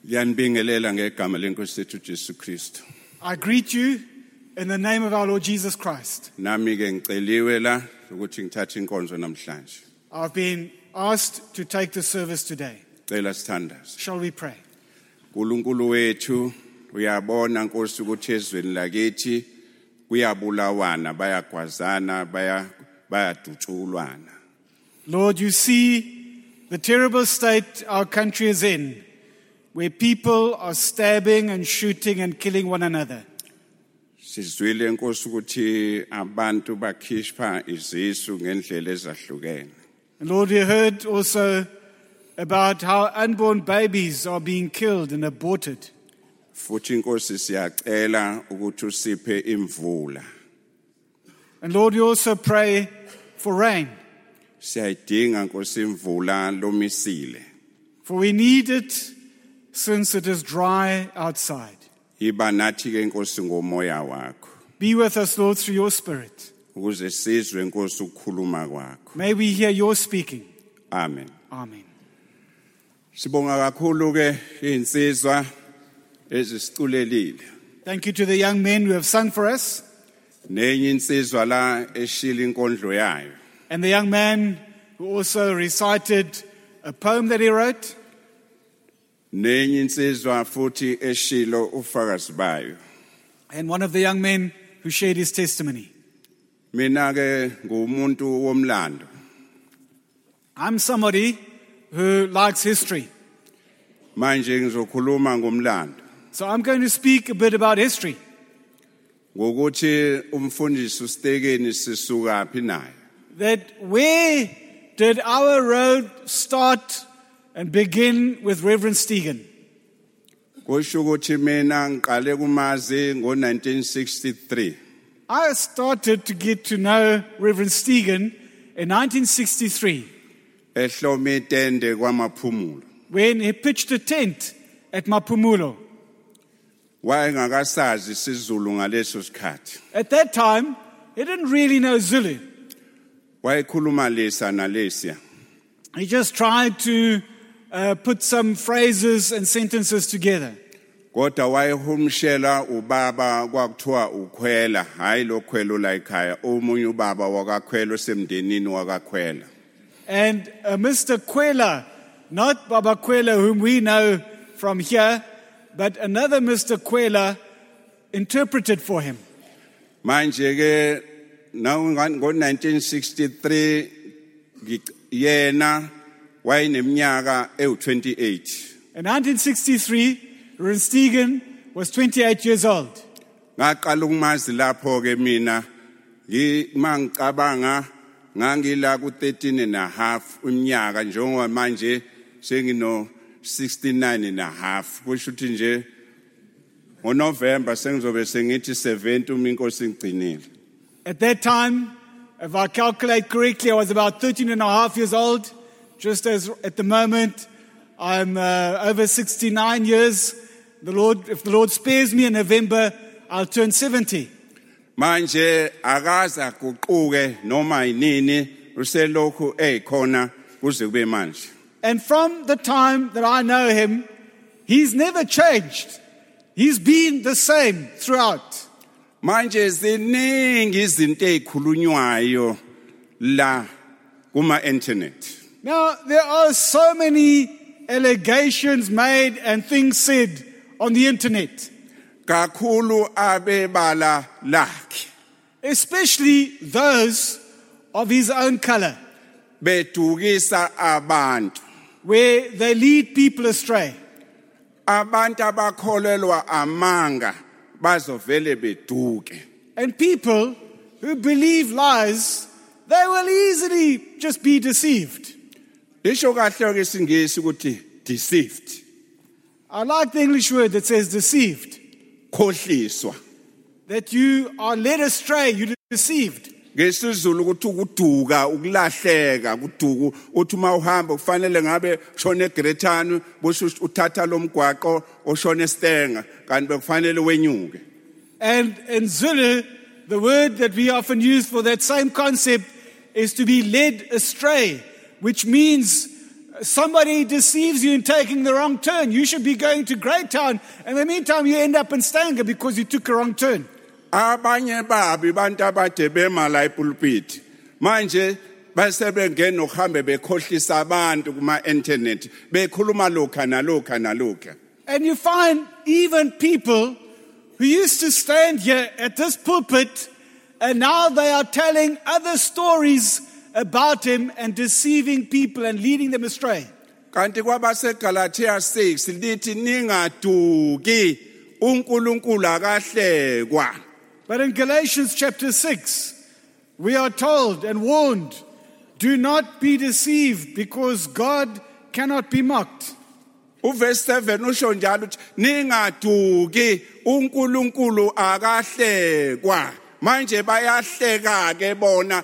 Ngiyanibingelela ngegama leNkosi yethu Jesu Kristu. I greet you in the name of our Lord Jesus Christ. Nami ke ngiceliwe la ukuthi ngithathe inkonzo namhlanje. I've been asked to take the service today. Cela sithandaze. Shall we pray? uNkulunkulu wethu uyabona Nkosi ukuthi ezweni lakithi kuyabulawana bayagwazana bayadutshulwana. Lord, you see the terrible state our country is in, where people are stabbing and shooting and killing one another. Sizwile Nkosi ukuthi abantu bakhishpa izisu ngendlela ezahlukene. And Lord, we heard also about how unborn babies are being killed and aborted. Futhi Nkosi siyacela ukuthi usiphe imvula. And Lord, we also pray for rain, Siyayidinga Nkosi imvula lomisile. for we need it since it is dry outside. Iba nathi ke Nkosi ngomoya wakho. Be with us, Lord, through your Spirit. Ukuze sizwe Nkosi ukukhuluma kwakho. May we hear your speaking. Amen. Amen. Sibonga kakhulu ke insizwa ezisiculelile. Thank you to the young men who have sung for us, Nenye insizwa la eshila inkondlo yayo. and the young man who also recited a poem that he wrote, Nenye insizwa futhi eshilo ufakazi bayo. and one of the young men who shared his testimony. Mina ke ngumuntu womlando. I'm somebody who likes history, Manje ngizokhuluma ngomlando. so I'm going to speak a bit about history. Ngokuthi umfundisi uStekeni sisuka phi naye. That where did our road start and begin with Reverend Stegen? Kusho ukuthi mina ngiqale kumazi ngo1963. I started to get to know Reverend Stegen in 1963 Ehlome itende kwamaphumulo. when he pitched a tent at Mapumulo. Wayengakasazi isiZulu ngaleso sikhathi. At that time, he didn't really know Zulu. Wayekhuluma lesa nalesiya. He just tried to put some phrases and sentences together. Kodwa wayehumshela ubaba kwakuthiwa ukhwela, hayi lo khwelo la ekhaya, omunye ubaba wakakhwelo semndenini wakakhwela. And Mr. Kwela, not Baba Kwela, whom we know from here, but another Mr. Kwela interpreted for him. Manje ke ngo1963 yena wayeneminyaka ewu28. In 1963, Reverend Stegen was 28 years old. Ngaqala ukumazi lapho ke mina ngicabanga ngangila ku13 and a half iminyaka njengoba manje sengino 69 and a half. Kusho ukuthi nje ngoNovember sengizobe sengithi 70 uma inkosi ingcinile. At that time, if I calculate correctly, I was about 13 and a half years old. Just as at the moment, I'm over 69 years. If the Lord spares me in November, I'll turn 70. Manje akaza kuquke noma yinini uselokhu ekhona kuze kube manje. And from the time that I know him, he's never changed. He's been the same throughout. Manje ziningi izinto ezikhulunywayo la kuma internet. Now, there are so many allegations made and things said on the internet, Kakhulu abebala lakhe especially those of his own color, bedukisa abantu. where they lead people astray. Abantu abakholelwa amanga bazovele beduke. And people who believe lies, they will easily just be deceived. Isho kahle ke isingisi ukuthi deceived. I like the English word that says deceived, Khohliswa. that you are led astray, you're deceived. NgesiZulu ukuthi ukuduka, ukulahleka, kuduku uthi uma uhamba kufanele ngabe shone eGrethani, bese uthatha lomgwaqo oshone eStenga, kanti bekufanele wenyuke. And in Zulu, the word that we often use for that same concept is to be led astray, which means somebody deceives you in taking the wrong turn. You should be going to Greytown. In the meantime, you end up in Stanger because you took a wrong turn. Abanye babi bantu abade bema la epulpit. Manje base bengena ukuhambe bekhohlisa abantu kuma internet bekhuluma lokha nalokha nalokha. And you find even people who used to stand here at this pulpit, and now they are telling other stories about him and deceiving people and leading them astray. Kanti kwabase Galatia 6 lithi ningaduki uNkulunkulu akahlekwa. But in Galatians chapter 6, we are told and warned, do not be deceived because God cannot be mocked. Uverse 7 usho njalo uthi ningaduki uNkulunkulu akahlekwa. Manje bayahleka ke bona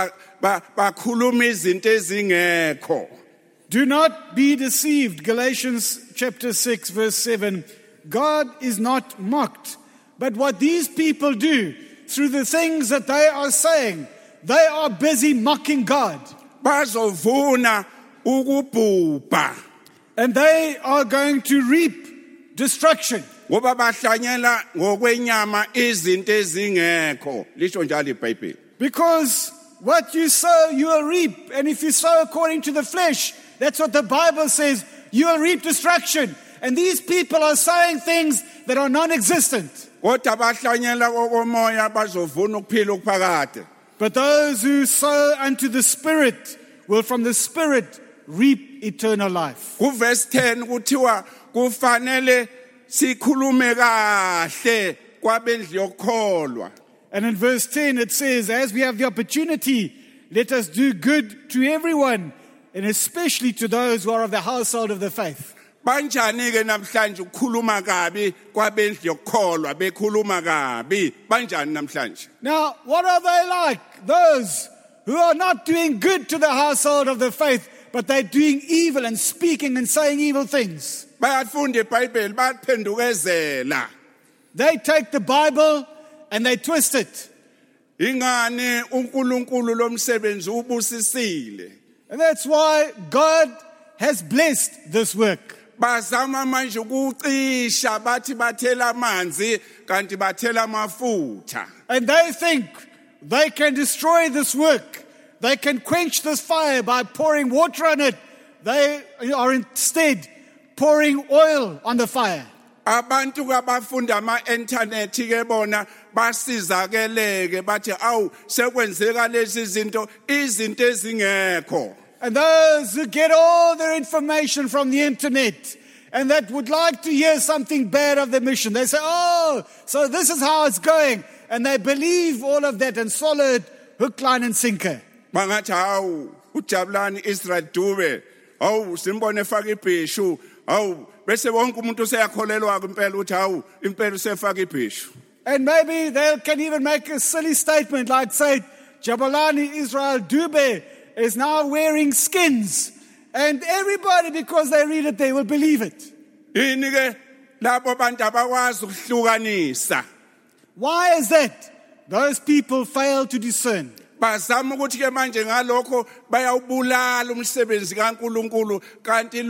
bakhuluma izinto ezingekho. Do not be deceived. Galatians chapter 6 verse 7. God is not mocked. But what these people do through the things that they are saying, they are busy mocking God. Bazovuna ukubhubha. And they are going to reap destruction. Ngoba bahlanyela ngokwenyama izinto ezingekho. Lisho njalo iBhayibheli. Because what you sow, you will reap. And if you sow according to the flesh, that's what the Bible says, you will reap destruction. And these people are saying things that are non-existent. Kodwa bahlanyela kokomoya bazovuna ukuphila okuphakade. But those who sow unto the Spirit will from the Spirit reap eternal life. Kuverse 10 kuthiwa kufanele sikhulume kahle kwabendlu yokholwa. And in verse 10 it says, as we have the opportunity, let us do good to everyone, and especially to those who are of the household of the faith. Banjani ke namhlanje ukukhuluma kabi kwabendlu yokholwa bekhuluma kabi banjani namhlanje? Now, what are they like? Those who are not doing good to the household of the faith, but they're doing evil and speaking and saying evil things. Bayafunda iBhayibheli bayaphendukezela. They take the Bible and they twist it. Ingani uNkulunkulu lomsebenzi ubusisile. And that's why God has blessed this work. Bazama manje ukucisha bathi bathela amanzi kanti bathela amafutha. And they think they can destroy this work. They can quench this fire by pouring water on it. They are instead pouring oil on the fire. Abantu abafunda ama-internet ke bona basizakeleke bathi awu sekwenzeka lezi izinto ezingekho. And those who get all their information from the internet and that would like to hear something bad of the mission, they say, oh, so this is how it's going. And they believe all of that and swallow it hook, line and sinker. Bangathi hawu uJabulani Israel Dube hawu simbone efaka ibhishu hawu bese wonke umuntu useyakholelwa impela uthi hawu impela usefaka ibhishu. And maybe they can even make a silly statement like say Jabulani Israel Dube is now wearing skins, and everybody, because they read it, they will believe it. Yini ke labo bantu abakwazi ukuhlukanisa. Why is that? Those people fail to discern. Bazama ukuthi ke manje ngalokho bayawubulala umsebenzi kaNkuluNkulu kanti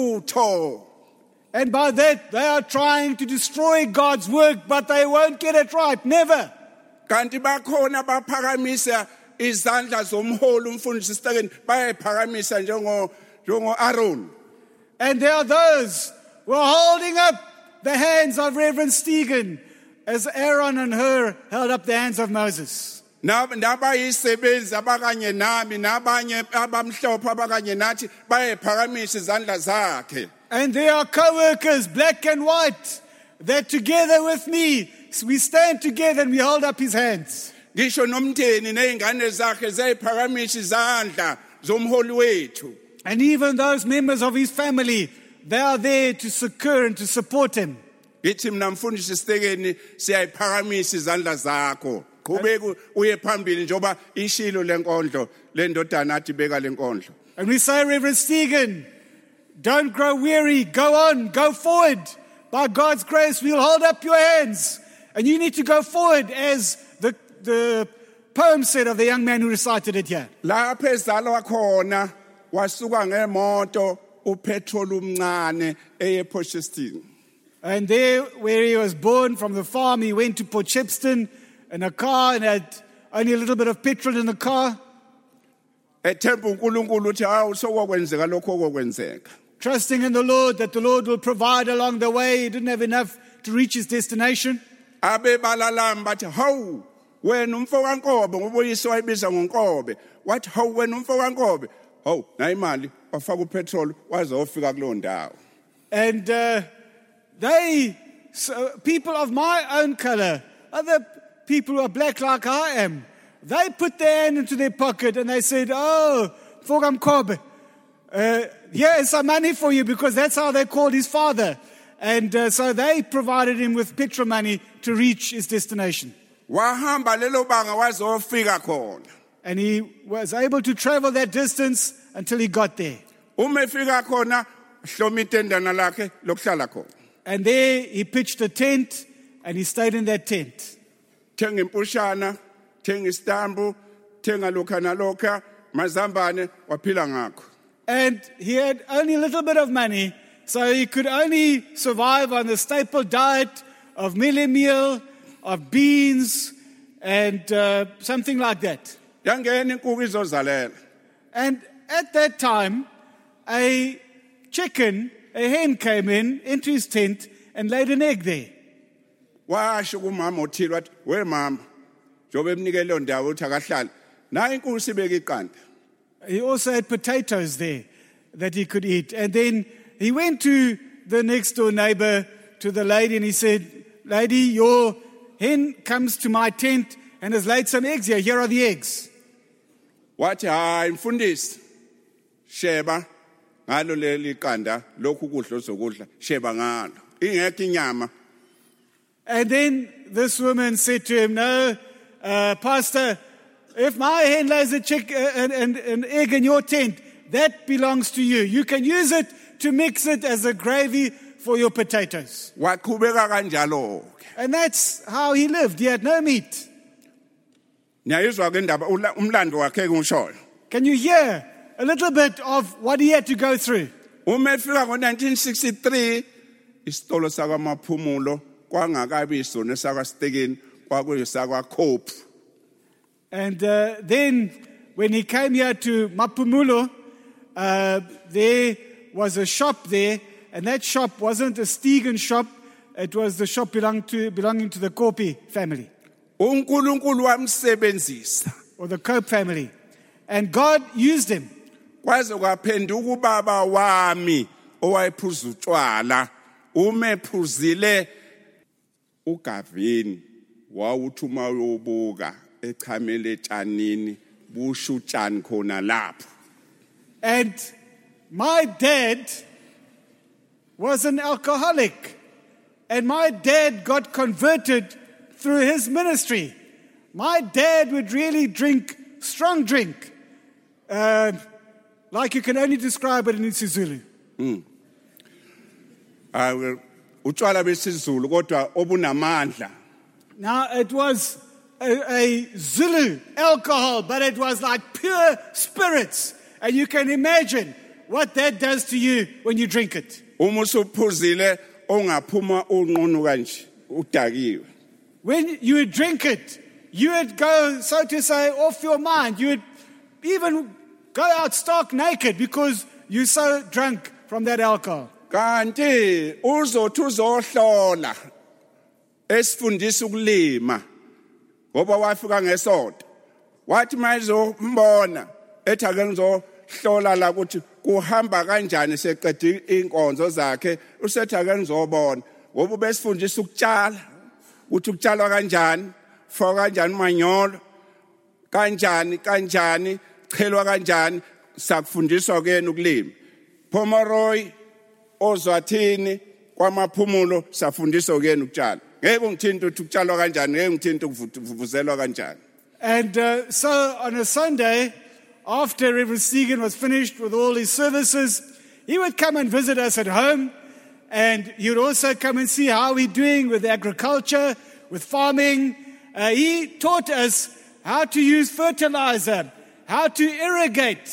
lutho. And by that, they are trying to destroy God's work, but they won't get it right. Never. Kanti bakhona baphakamisa izandla zomholi umfundisi Stekeni bayayiphakamisa njengo Aaron. And there are those who are holding up the hands of Reverend Stegen as Aaron and Hur held up the hands of Moses. Nabayisebenzi abakanye nami nabanye abamhlophe abakanye nathi bayayiphakamisa izandla zakhe. And there are co-workers, black and white, that together with me, we stand together and we hold up his hands. Ngisho nomndeni nezingane zakhe zayiphakamisa izandla zomholi wethu. And even those members of his family, they are there to succor and to support him. Ngithi mina mfundisi Stekeni siyayiphakamisa izandla zakho. Qhubeka uye phambili njoba ishilo lenkondlo lendodana athi beka lenkondlo. And we say, Reverend Stegen, don't grow weary, go on, go forward. By God's grace, we'll hold up your hands. And you need to go forward, as the poem said of the young man who recited it here. Lapho ezalwa khona wasuka ngemoto upetrol umncane eye Potchefstroom. And there, where he was born from the farm, he went to Potchefstroom in a car and had only a little bit of petrol in the car. Ethemba uNkulunkulu uthi hawu sokwenzeka lokho okwenzeka. Trusting in the Lord that the Lord will provide along the way. He didn't have enough to reach his destination. Abe balalami bathi hawu wena umfokaNkobe ngoba uyise wayibiza ngoNkobe. Wathi hawu wena umfokaNkobe. Hawu na imali wafaka upetrol waze wofika kulo ndawo. And people of my own color, other people who are black like I am, they put their hand into their pocket and they said, oh, Mfokamkobe, here is some money for you, because that's how they called his father. And so they provided him with petrol money to reach his destination. Wahamba lelo banga waze wofika khona. And he was able to travel that distance until he got there. Uma efika khona hloma itendana lakhe lokuhlala khona. And there he pitched a tent and he stayed in that tent. Thenga impushana, thenga istambu, thenga lokha nalokha, mazambane waphila ngakho. And he had only a little bit of money, so he could only survive on the staple diet of mealie meal, of beans, and something like that. Yangena inkukhu izozalela. And at that time, a hen came into his tent and laid an egg there. Washo kumama othile wathi we mama njobe emnikele lo ndawo uthi akahlala nayo inkukhu sibeka iqanda. He also had potatoes there that he could eat. And then he went to the next door neighbor, to the lady, and he said, lady, your hen comes to my tent and has laid some eggs here. Here are the eggs. Wathi hayi mfundisi sheba ngalo leli qanda lokhu kudla ozokudla sheba ngalo ingekho inyama. And then this woman said to him, no, pastor, if my hen lays an egg in your tent, that belongs to you. You can use it to mix it as a gravy for your potatoes. Waqhubeka kanjalo. And that's how he lived. He had no meat. Niyayizwa ke indaba umlando wakhe ngishoyo. Can you hear a little bit of what he had to go through? Uma efika ngo1963 isitolo sakwaMaphumulo kwangakabi isona sakwaStekeni kwakuyisakwa Cope. And then when he came here to Maphumulo, there was a shop there, and that shop wasn't a Stegen shop, it was the shop belonging to the Kopi family. uNkulunkulu wamsebenzisa. Or the Cope family. And God used him. Kwaze kwaphenduka ubaba wami owayephuza utshwala umephuzile uGavini wawuthi uma uyobuka echamele etshanini bushu utshani khona lapho. And my dad was an alcoholic. And my dad got converted through his ministry. My dad would really drink strong drink. Like you can only describe it in isiZulu. Utshwala besizulu kodwa obunamandla. Now it was a Zulu alcohol, but it was like pure spirits. And you can imagine what that does to you when you drink it. Uma usuphuzile ongaphuma unqunu kanje udakiwe. When you would drink it, you would go, so to say, off your mind. You would even go out stark naked because you're so drunk from that alcohol. Kanti uzothi uzohlola esifundisa ukulima ngoba wafika ngesonto wathi mayizombona ethi ake ngizohlola la ukuthi kuhamba kanjani seqede inkonzo zakhe usethi ake ngizobona ngoba besifundisa ukutshala ukuthi ukutshalwa kanjani faka kanjani manyolo kanjani chelwa kanjani sakufundiswa kuyena ukulima Pomeroy ozwathini kwaMaphumulo safundiswa kuyena ukutshala ngeke ngithinta ukuthi ukutshalwa kanjani ngeke ngithinta ukuvuvuzelwa kanjani. And so on a Sunday, after Reverend Stegen was finished with all his services, he would come and visit us at home, and he would also come and see how we're doing with agriculture, with farming. He taught us how to use fertilizer, how to irrigate,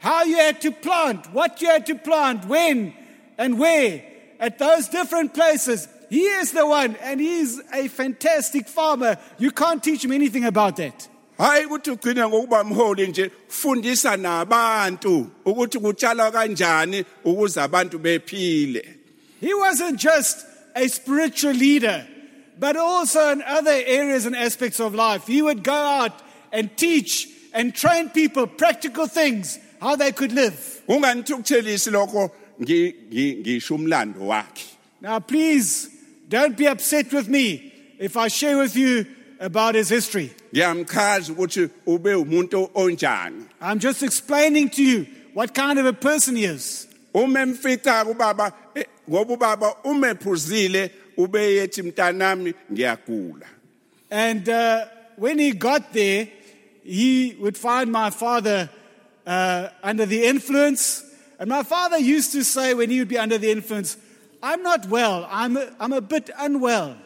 how you had to plant, what you had to plant, when and where, at those different places. He is the one, and he's a fantastic farmer. You can't teach him anything about that. Hayi ukuthi ugcine ngokuba mholi nje, fundisa nabantu ukuthi kutshalwa kanjani ukuze abantu bephile. He wasn't just a spiritual leader, but also in other areas and aspects of life. He would go out and teach and train people practical things, how they could live. Unganithukuthelisi lokho ngisho umlando wakhe. Now, please, don't be upset with me if I share with you about his history. Ngiyamchaza ukuthi ube umuntu onjani. I'm just explaining to you what kind of a person he is. Uma emfica kubaba ngoba ubaba umephuzile ube yethi mntanami ngiyagula. And when he got there, he would find my father under the influence. And my father used to say when he would be under the influence, I'm not well, I'm a bit unwell.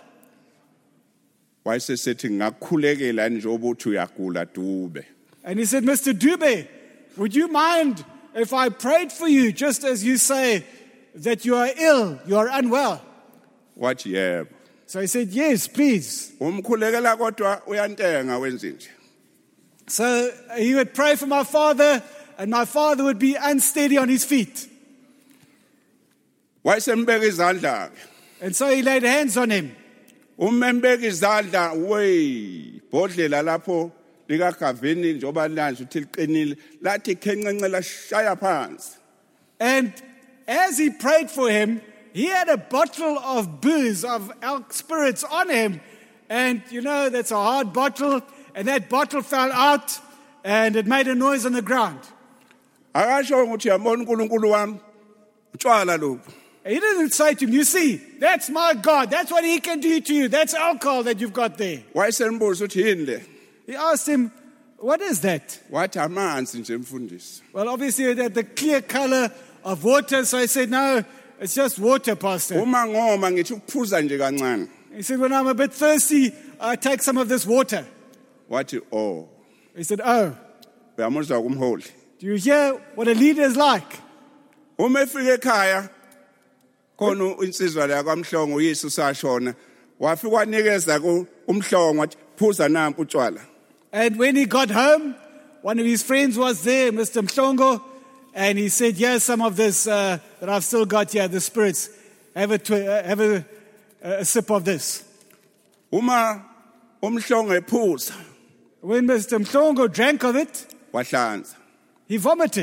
Wayesethi ngakhulekela njengoba uthi uyagula Dube. And he said, Mr. Dube, would you mind if I prayed for you just as you say that you are ill, you are unwell? Wathi yebo. So he said, yes, please. Umkhulekela kodwa uyantenga wenze nje. So he would pray for my father, and my father would be unsteady on his feet. Wayesembeka izandla. And so he laid hands on him. Umembeka izandla bodlela lapho likagavini njoba lanje uthi liqinile lathi khenqenqe lashaya phansi. And as he prayed for him, he had a bottle of booze, of elk spirits on him. And you know, that's a hard bottle. And that bottle fell out and it made a noise on the ground. Akasho ukuthi yabona uNkulunkulu wami utshwala lobu. He didn't say to him, you see, that's my God. That's what he can do to you. That's alcohol that you've got there. Wayesembuza uthi yini le? He asked him, what is that? Wathi amanzi nje mfundisi. Well, obviously it had the clear color of water. So I said, no, it's just water, Pastor. Uma ngoma ngithi ukuphuza nje kancane. He said, when I'm a bit thirsty, I take some of this water. Wathi oh. He said, oh. Uyamuzwa kumholi. Do you hear what a leader is like? Uma efike ekhaya khona insizwa la kwaMhlongo uYesu sashona wafika wanikeza umhlongo wathi phuza nampu utshwala. And when he got home, one of his friends was there, Mr. Mhlongo, and he said, here's some of this that I've still got here, the spirits. Have a sip of this. Uma umhlongo ephuza When Mr. Mhlongo drank of it, wahlanza. he vomited.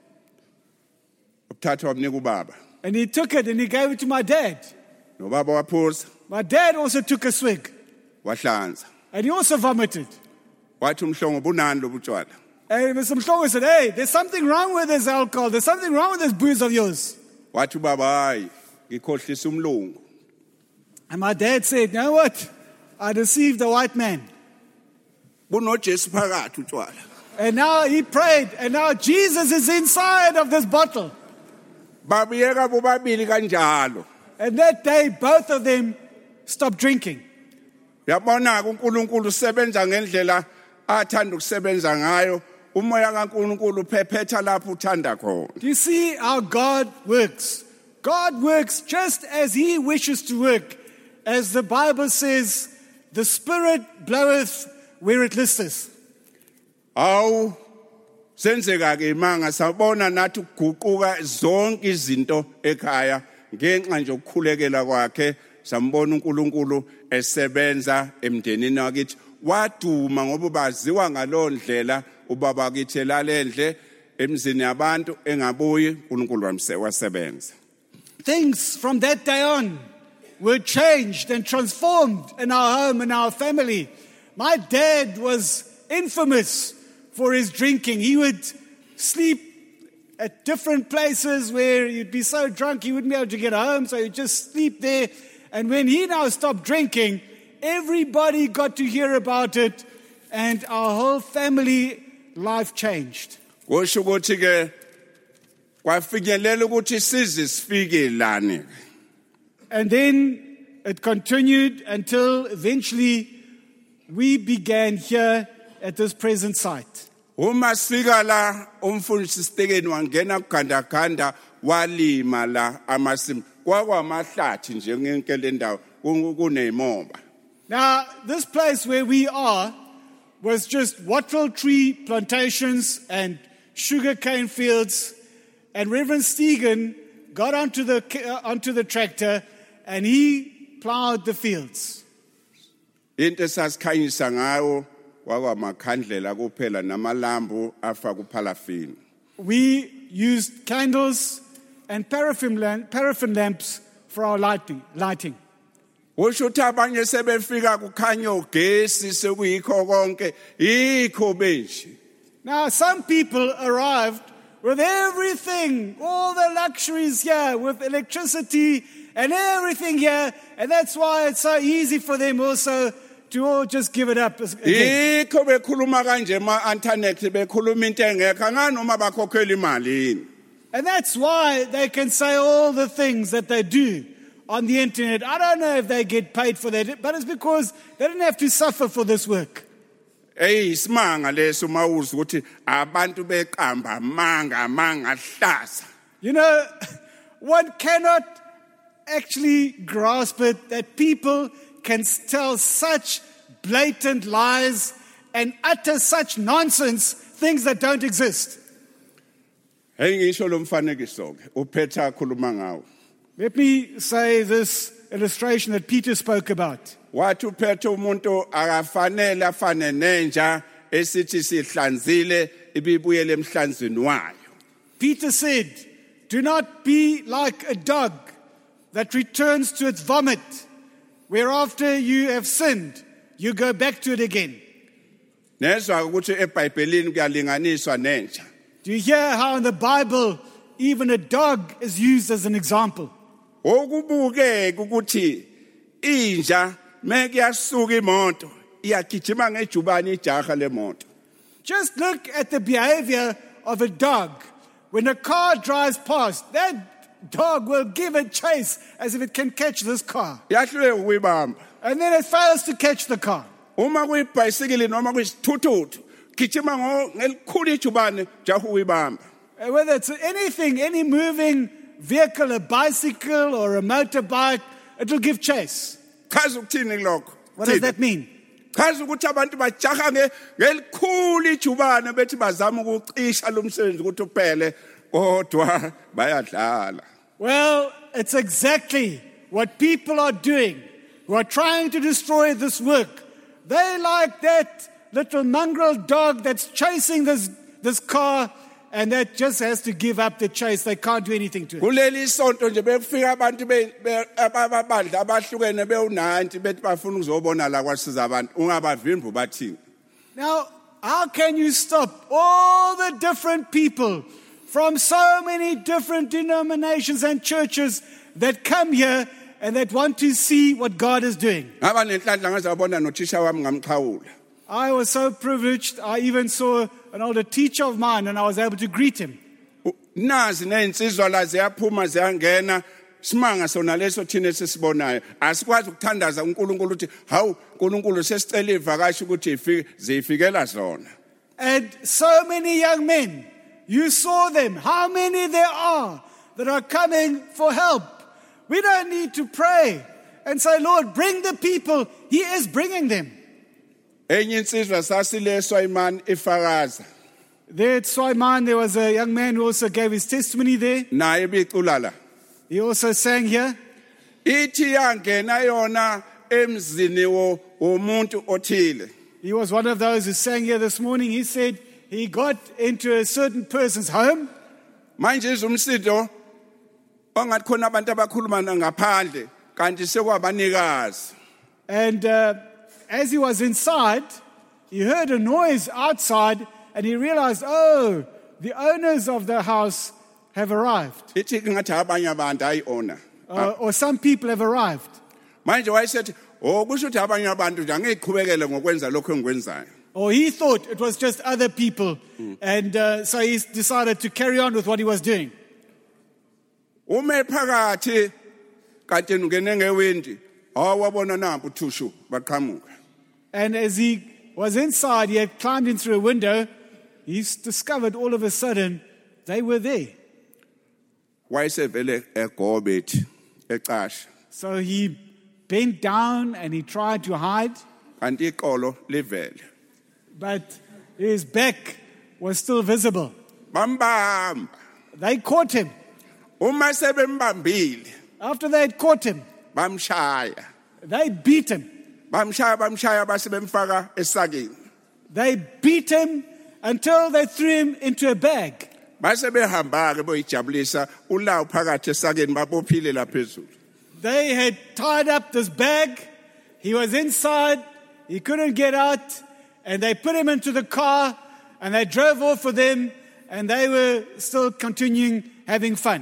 Uthatha wamnika ubaba. And he took it and he gave it to my dad. Nobaba waphuza My dad also took a swig. wahlanza. And he also vomited. Wathi umhlongo bunani lobu utshwala. And Mr. Mhlongo said, hey, there's something wrong with this alcohol. There's something wrong with this booze of yours. Wathi ubaba hayi ngikhohlisa umlungu. And my dad said, you know what? I deceived the white man. BunoJesu phakathi utshwala. And now he prayed. And now Jesus is inside of this bottle. Babiyeka bobabili kanjalo. And that day, both of them stopped drinking. Yabona uNkulunkulu usebenza ngendlela athanda ukusebenza ngayo. Umoya kaNkulunkulu uphephetha lapho uthanda khona. Do you see how God works? God works just as he wishes to work. As the Bible says, the Spirit bloweth where it listeth. Awu senzeka ke manga sabona nathi ukuguquka zonke izinto ekhaya ngenxa nje ukukhulekela kwakhe sambona uNkulunkulu esebenza emndenini wakithi waduma ngoba baziwa ngalondlela ubaba kithi lalendle emzini yabantu engabuyi uNkulunkulu wasebenza. Things from that day on were changed and transformed in our home and our family. My dad was infamous for his drinking. He would sleep at different places where he'd be so drunk he wouldn't be able to get home, so he'd just sleep there. And when he now stopped drinking, everybody got to hear about it, and our whole family life changed. Kusho ukuthi ke kwafinyelela ukuthi size sifike lana. And then it continued until eventually we began here at this present site. Uma sifika la umfundisi Stekeni wangena kugandaganda walima la amasimu kwakwamahlathi nje ngenke le ndawo kuneyimoba. Now, this place where we are was just wattle tree plantations and sugarcane fields. And Reverend Stegen got onto the tractor and he plowed the fields. Into esasikhanyisa ngayo kwakwamakhandlela kuphela namalambu afa kuphalafini. We used candles and paraffin lamps for our lighting. Usho ukuthi abanye sebefika kukhanya ugesi sekuyikho konke yikho benje. Now some people arrived with everything, all the luxuries here, with electricity and everything here, and that's why it's so easy for them also to all just give it up again. Yikho bekhuluma kanje ma-internet bekhuluma into engekho nganoma bakhokhela imali. And that's why they can say all the things that they do on the internet. I don't know if they get paid for that, but it's because they didn't have to suffer for this work. Isimanga leso mawuza ukuthi abantu beqamba manga hlaza. You know, one cannot actually grasp it that people can tell such blatant lies and utter such nonsense, things that don't exist. Hey ngisho lo mfanekiso ke uPeter khuluma ngawo. Let me say this illustration that Peter spoke about. Wathi uPeter umuntu akafanele afane nenja esithi sihlanzile ibibuyele emhlanzweni wayo. Peter said, "Do not be like a dog that returns to its vomit, where after you have sinned, you go back to it again." Nezwa ukuthi eBhayibhelini kuyalinganiswa nenja. Do you hear how in the Bible even a dog is used as an example? Okubuke ukuthi inja mekuyasuka imoto iyagijima ngejubane ijaha lemoto. Just look at the behavior of a dog. When a car drives past, that dog will give it chase as if it can catch this car. Yahlule ukuyibamba. And then it fails to catch the car. Uma kuyibhayisikili noma kuyisithuthu gijima ngelikhulu ijubane jaha ukuyibamba. Whether it's anything, any moving vehicle, a bicycle or a motorbike, it will give chase. Chaza ukuthini lokho? What does that mean? Chaza ukuthi abantu bajaha ngelikhulu ijubane bethi bazama ukucisha lo msebenzi ukuthi uphele kodwa bayadlala. Well, it's exactly what people are doing who are trying to destroy this work. They like that little mongrel dog that's chasing this car, and that just has to give up the chase. They can't do anything to it. Kuleli sonto nje befika abantu ababandla abahlukene be90 bethi bafuna ukuzobona la kwasiza abantu ungabavimbi bathini. Now, how can you stop all the different people from so many different denominations and churches that come here and that want to see what God is doing? Ngaba nenhlanhla ngazabona nothisha wami ngamxhawula. I was so privileged. I even saw an older teacher of mine and I was able to greet him. Nazi neinsizwa la ziyaphuma ziyangena simanga sona leso thina sesibonayo asikwazi ukuthandaza uNkulunkulu uthi hawu uNkulunkulu sesicela ivakashi ukuthi zifikela zona. And so many young men, you saw them, how many there are that are coming for help. We don't need to pray and say, Lord, bring the people. He is bringing them. Enye insizwa sasileswa imani ifakaza. There at Swaiman, there was a young man who also gave his testimony there. Naye biculala. He also sang here. Ithi yangena yona emzini womuntu othile. He was one of those who sang here this morning. He said he got into a certain person's home. Manje izumsido ongathi khona abantu abakhuluma ngaphandle kanti sekwabanikazi. And as he was inside, he heard a noise outside and he realized, oh, the owners of the house have arrived. Ithi ngathi abanye abantu ayi owner. Or some people have arrived. Manje wayesethi kusho ukuthi abanye abantu nje angeyiqhubekele ngokwenza lokho engikwenzayo. Or he thought it was just other people. And so he decided to carry on with what he was doing. Ume phakathi kanti ungene ngewindi awabona nampu thushu baqhamuka. And as he was inside, he had climbed in through a window. he's discovered all of a sudden they were there. Wayesevele egobethi eqasha. So he bent down and he tried to hide, Kanti iqolo livele. but his back was still visible. Bambamba. They caught him. Uma sebembambile, After they had caught him, bamshaya. they beat him. Bamshaya base bemfaka esakeni. They beat him until they threw him into a bag. Base behamba ke boyijabulisa ulawo phakathi esakeni babophile laphezulu. They had tied up this bag. He was inside. He couldn't get out. And they put him into the car and they drove off with him, and they were still continuing having fun.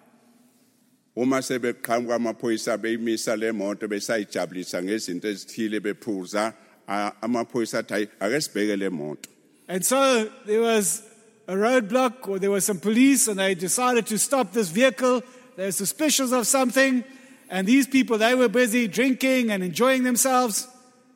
Uma sebeqhamuka amaphoyisa beyimisa le moto besayijabulisa ngezinto ezithile bephuza amaphoyisa athi ake sibheke le moto. And so there was a roadblock, or there were some police, and they decided to stop this vehicle. They were suspicious of something. And these people, they were busy drinking and enjoying themselves.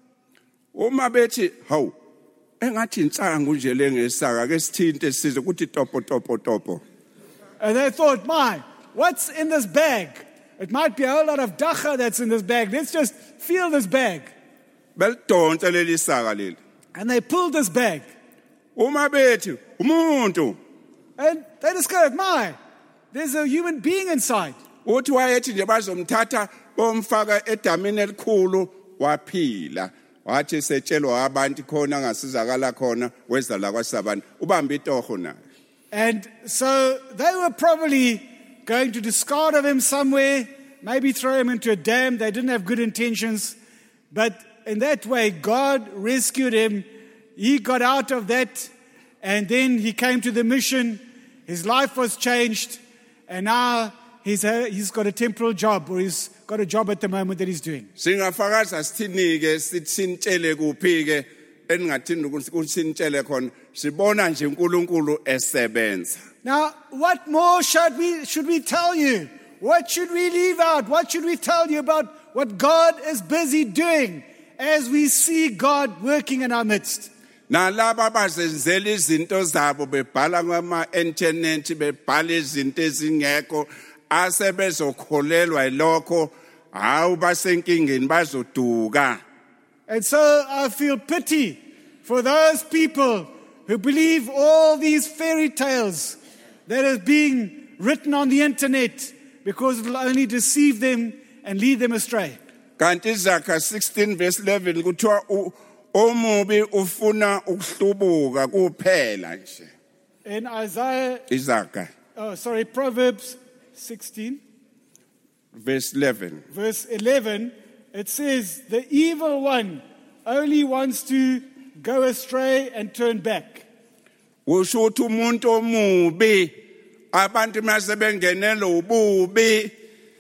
Uma bethi hawu engathi insangu nje lengesaka ke sithinte size ukuthi topo. And they thought, my, what's in this bag? It might be a whole lot of dacha that's in this bag. Let's just feel this bag. Belidonse leli saka leli. And they pulled this bag. Uma bethi umuntu And they discovered, my, there's a human being inside. uthi wayethi nje bazomthatha bomfaka edamini elikhulu waphila. Wathi setshelwa abantu khona ngasizakala khona weza la kwaSabani ubamba itoho naye. And so they were probably going to discard of him somewhere, maybe throw him into a dam. They didn't have good intentions. But in that way, God rescued him. He got out of that, and then he came to the mission. His life was changed, and now he's got a temporal job, or he's got a job at the moment that he's doing. Singafakaza sithini ke sithintshele kuphi ke eningathini ukusintshele khona sibona nje uNkulunkulu esebenza. Now, what more should we tell you? What should we leave out? What should we tell you about what God is busy doing as we see God working in our midst? Nalaba bazenzela izinto zabo bebhala ngama internet bebhala izinto ezingekho asebezokholelwa ilokho hawu basenkingeni bazoduka. And so I feel pity for those people who believe all these fairy tales that are being written on the internet, because it will only deceive them and lead them astray. Kanti Zakha 16 verse 11 kuthiwa omubi ufuna ukuhlubuka kuphela nje. In Isaiah, Proverbs 16, verse 11. verse 11, it says, the evil one only wants to go astray and turn back. Usho ukuthi umuntu omubi abantu mase bengenela ububi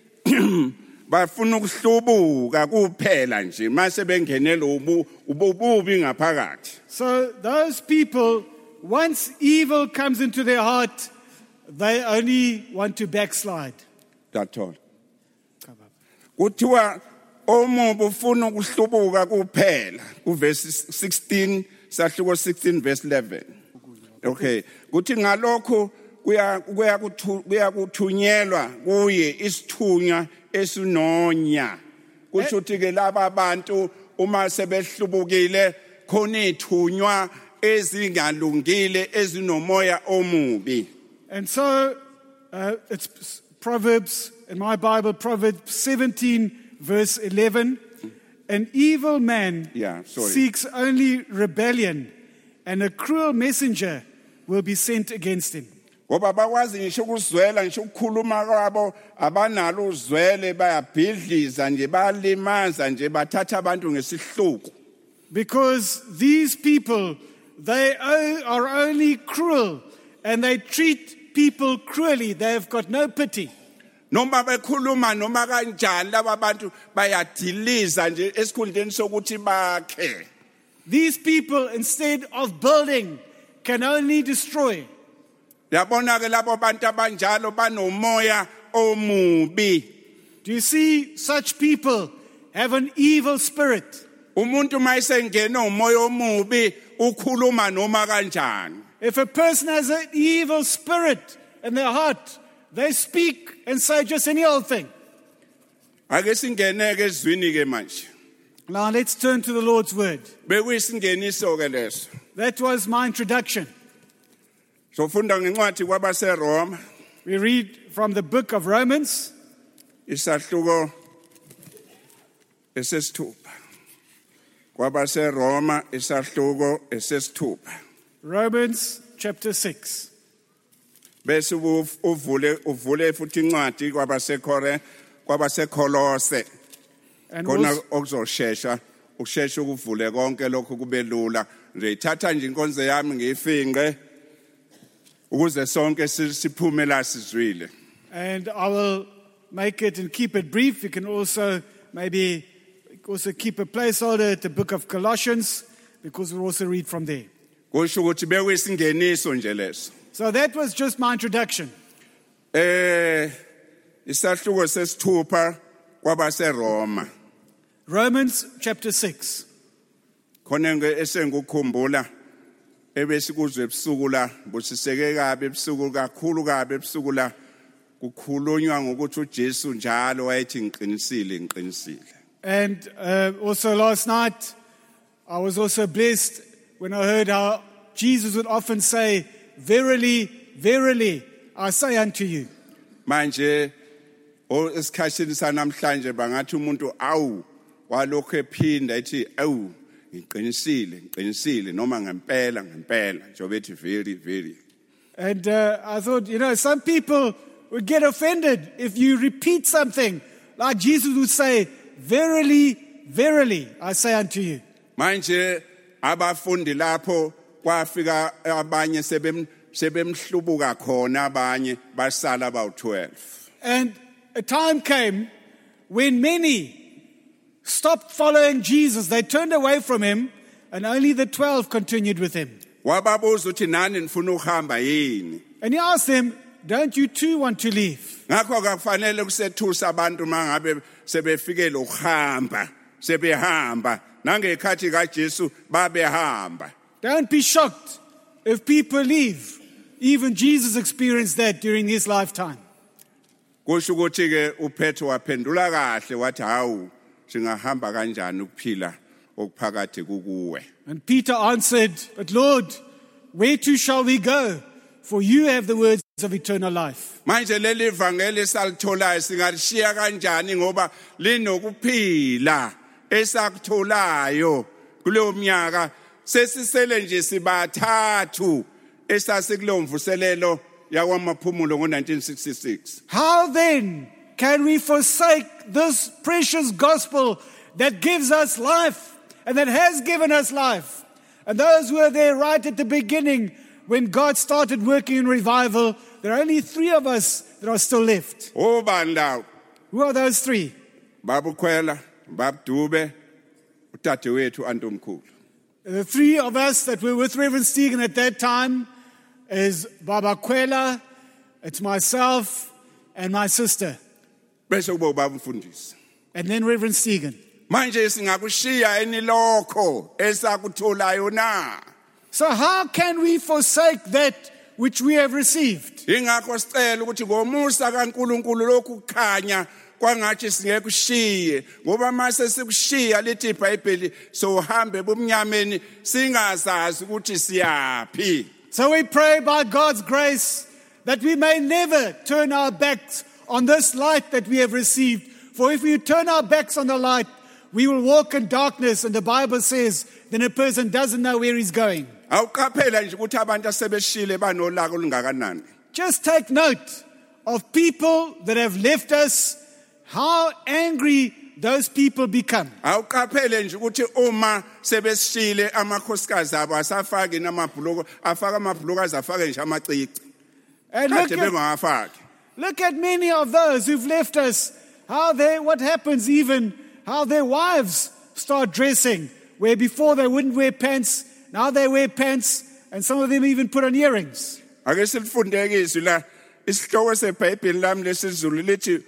bafuna ukuhlubuka kuphela nje mase bengenela ububi ngaphakathi. So those people, once evil comes into their heart, they only want to backslide. That's all. Kuthiwa omubi ufuna ukuhlubuka kuphela kuverse 16 sahluko 16 verse 11. Okay, kuthi ngalokho kuya kuthunyelwa kuye isithunywa esinonya. Kusho ukuthi ke laba abantu uma sebehlubukile khona ithunywa ezingalungile ezinomoya omubi. And so it's Proverbs, in my Bible, Proverbs 17 verse 11. An evil man seeks only rebellion, and a cruel messenger will be sent against him. Ngoba bakwazi ngisho ukuzwela ngisho ukukhuluma kwabo abanalo uzwele bayabhidliza nje bayalimaza nje bathatha abantu ngesihluku. Because these people, they are only cruel, and they treat people cruelly. They have got no pity. Noma bekhuluma noma kanjani laba bantu bayadiliza nje esikhundleni sokuthi bakhe. These people, instead of building, can only destroy. Yabona ke labo bantu abanjalo banomoya omubi. Do you see such people have an evil spirit? Umuntu mayisengena umoya omubi ukhuluma noma kanjani. if a person has an evil spirit in their heart, they speak and say just any old thing. Ake singene ke ezwini ke manje. Now let's turn to the Lord's word. Bekuyisingeniso ke leso. That was my introduction. Sofunda ngencwadi kwabaseRoma, We read from the book of Romans, isahluko esesithupha. KwabaseRoma isahluko esesithupha. Romans chapter 6. Bese uvule futhi incwadi kwabaseKolose. And Khona also, okuzoshesha ukuvule konke lokho kube lula. Nje ithatha nje inkonzo yami ngiyifinqe ukuze sonke siphume la sizwile. and I will make it and keep it brief. You can also maybe keep a placeholder at the book of Colossians, because we'll also read from there. Kusho ukuthi bekuyisingeniso nje leso. So that was just my introduction. Isahluko sesithupha kwabaseRoma. Romans chapter 6. Khona ke esengukukhumbula ebesikuzwe ebusuku la busiseke kabe ebusuku kakhulu kabe ebusuku la kukhulunywa ngokuthi uJesu njalo wayethi ngiqinisile. And also last night, I was also blessed when I heard how Jesus would often say, "Verily, verily, I say unto you." Manje esikhathini sanamhlanje bangathi umuntu walokho ephinda ethi ngiqinisile noma ngempela njengoba ethi very. And I thought, some people would get offended if you repeat something like Jesus would say, "Verily, verily, I say unto you." Manje abafundi lapho kwafika abanye sebemhlubuka khona abanye basala abawu12. And a time came when many stopped following Jesus. They turned away from him, and only the 12 continued with him. Wababuza uthi nani nifuna ukuhamba yini? And he asked them, "Don't you too want to leave?" Ngakho akufanele kusethusa abantu mangabe sebefikele sebehamba nangekhathi kaJesu babehamba. Don't be shocked if people leave. Even Jesus experienced that during his lifetime. Kusho ukuthi ke uPetro waphendula kahle wathi hawu singahamba kanjani ukuphila okuphakathi kukuwe. And Peter answered, "But Lord, where to shall we go? For you have the words of eternal life." Manje leli ivangeli salitholayo singalishiya kanjani ngoba linokuphila esakutholayo kuleyo minyaka sesisele nje sibathathu esasikuleyo mvuselelo yakwamaphumulo ngo1966. How then can we forsake this precious gospel that gives us life and that has given us life? And those who were there right at the beginning when God started working in revival, there are only 3 of us that are still left. Obani lawo? Who are those 3? Babukhwela, Babdube, uTadewethu Antomkhulu. The 3 of us that were with Reverend Stephen at that time is Baba Kwela, it's myself, and my sister. Bese kube ubabamfundisi. And then Reverend Stephen. Manje singakushiya enilokho esakutholayo na? So how can we forsake that which we have received? Ingakho sicela ukuthi ngomusa kaNkuluNkulu lokhu kukhanya kwangathi singekushiye ngoba mase sikushiya lithi iBhayibheli sohambe ebumnyameni singazazi ukuthi siyapi. So we pray by God's grace that we may never turn our backs on this light that we have received. For if we turn our backs on the light, we will walk in darkness, and the Bible says then a person doesn't know where he's going. Awuqaphela nje ukuthi abantu asebeshile banolaka olungakanani. Just take note of people that have left us, how angry those people become. Awuqaphele nje ukuthi uma sebesishile amakhosikazi abo asafaki namabhloko afaka amabhloko azafake nje amacici. And Kade bengafaki. look at many of those who've left us, what happens even, how their wives start dressing, where before they wouldn't wear pants, now they wear pants, and some of them even put on earrings. Ake silifundeke izwi la isihloko seBhayibheli lami lesizulu lithi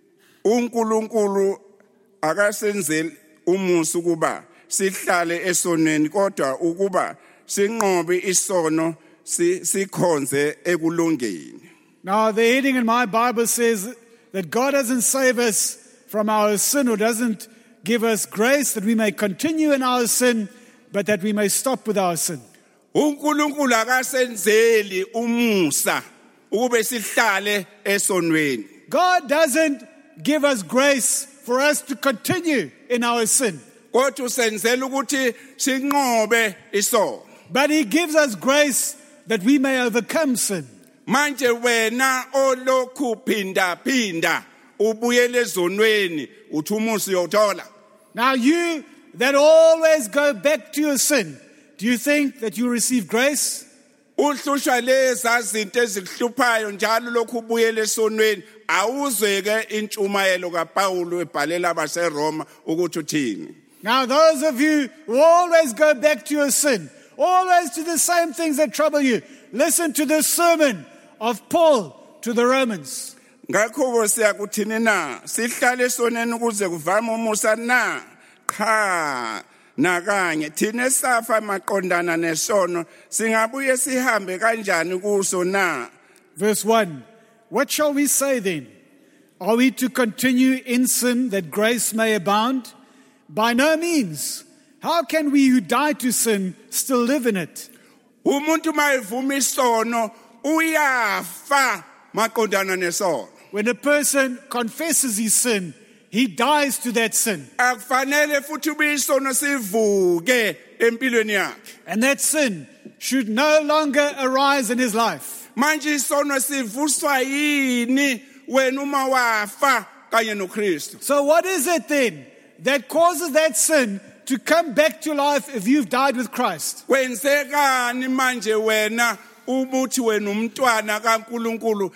uNkulunkulu akasenzeli umusa ukuba sihlale esonweni kodwa ukuba sinqobe isono sikhonze ekulungeni. Now, the heading in my Bible says that God doesn't save us from our sin, or doesn't give us grace that we may continue in our sin, but that we may stop with our sin. uNkulunkulu akasenzeli umusa ukube sihlale esonweni. God doesn't give us grace for us to continue in our sin, Kodwa usenzela ukuthi sinqobe isono. but He gives us grace that we may overcome sin. Manje wena olokhu phinda ubuyele ezonweni uthi umusa uyothola. Now, you that always go back to your sin, do you think that you receive grace? Uhlushwa lezi zinto ezikuhluphayo njalo lokhu ubuyele esonweni awuzweke intshumayelo kaPawulu ebhalela abaseRoma ukuthi uthini. Now, those of you who always go back to your sin, always to the same things that trouble you, listen to this sermon of Paul to the Romans. Ngakho siyakuthini na sihlale esoneni ukuze kuvame umusa na cha nakanye thina safa maqondana nesono singabuye sihambe kanjani kuso na. Verse 1, what shall we say then? Are we to continue in sin that grace may abound? By no means. How can we who died to sin still live in it? Umuntu mayivuma isono uyafa maqondana nesono. When a person confesses his sin, he dies to that sin. Akufanele futhi ubisono sivuke empilweni yakhe. And that sin should no longer arise in his life. Manje isono sivuswa yini wena uma wafa kanye noKristu? So what is it then that causes that sin to come back to life if you've died with Christ? Kwenzekani manje wena ubuthi wena umntwana kaNkuluNkulu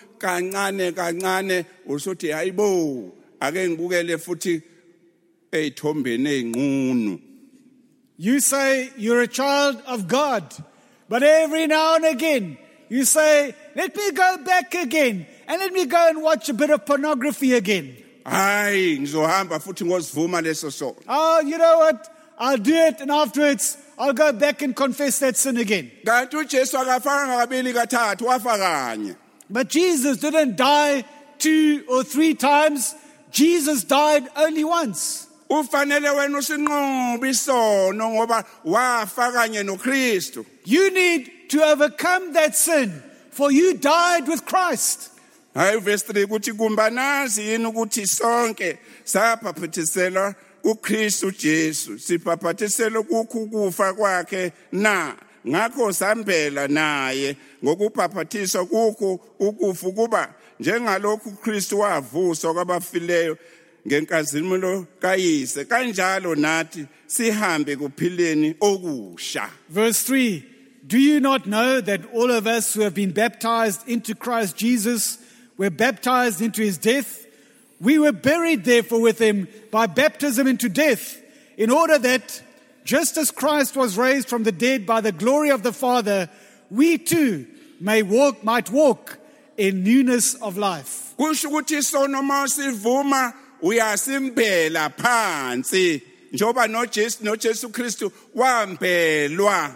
kancane usuthi hayibo ake ngibukele futhi ezithombeni ezinqunu. You say you're a child of God, but every now and again you say, let me go back again and let me go and watch a bit of pornography again. Hayi ngizohamba futhi ngosivuma leso sono. Oh, you know what? I'll do it and afterwards I'll go back and confess that sin again. Kanti uJesu akafanga kabili kathathu wafa kanye. But Jesus didn't die 2 or 3 times. Jesus died only once. Ufanele wena usinqobe isono ngoba wafa kanye noKristu. You need to overcome that sin, for you died with Christ. Hayi verse 3 kuthi kumbanazi yini ukuthi sonke saphaphathisela kuKristu Jesu siphaphathisela kukufa kwakhe na ngakho sambela naye ngokuphaphathiswa kuku ukufa kuba njengalokhu uKristu wavuswa kwabafileyo ngenkazimulo kayise kanjalo nathi sihambe kuphileni okusha. Verse 3, do you not know that all of us who have been baptized into Christ Jesus were baptized into his death? We were buried therefore with him by baptism into death, in order that, just as Christ was raised from the dead by the glory of the Father, we too might walk in newness of life. Kusho ukuthi isono masivuma uyasimbela phansi njoba noJesu Kristu wambelwa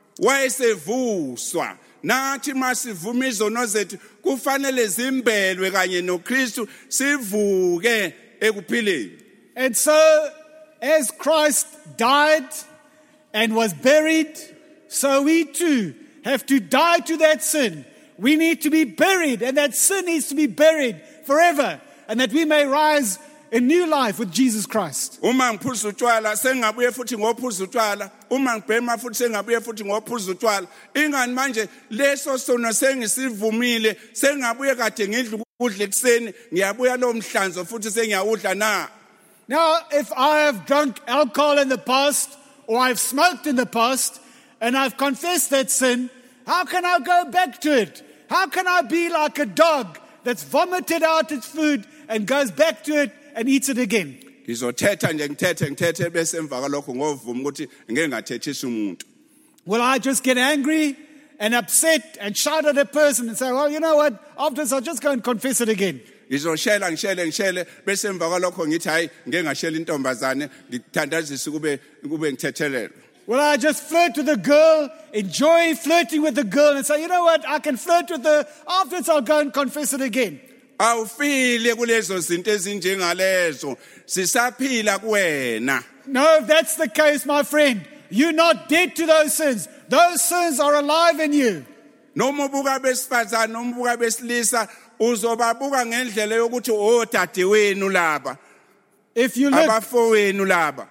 wayesevuswa. Nathi masivuma izono zethu kufanele zimbelwe kanye noKristu sivuke ekuphileni. And so, as Christ died and was buried, so we too have to die to that sin. We need to be buried, and that sin needs to be buried forever, and that we may rise in new life with Jesus Christ. Uma ngiphuza utshwala sengabuye futhi ngophuza utshwala, uma ngibhema futhi sengabuye futhi ngophuza utshwala. Ingani manje leso sono sengisivumile sengabuye kade ngidla ukudla ekseni ngiyabuya lo mhlanzo futhi sengiyawudla na. Now, if I have drunk alcohol in the past, or I've smoked in the past, and I've confessed that sin, how can I go back to it? How can I be like a dog that's vomited out its food and goes back to it and eats it again? Ngizothetha nje ngithethe bese emva kalokho ngovuma ukuthi ngeke ngathethisa umuntu. Will I just get angry and upset and shout at a person and say, well, you know what, after this I'll just go and confess it again? Ngizoshela bese emva kalokho ngithi hayi ngeke ngashela intombazane ngithandazise kube ngithethelelwe. Will I just flirt with a girl, enjoy flirting with the girl, and say, you know what, I can flirt with her, afterwards I'll go and confess it again? Awufile kulezo zinto ezinjengalezo sisaphila kuwena. No, if that's the case, my friend, you're not dead to those sins. Those sins are alive in you. Noma ubuka besifazana noma ubuka besilisa uzobabuka ngendlela yokuthi odadewenu laba If you look, abafowenu laba.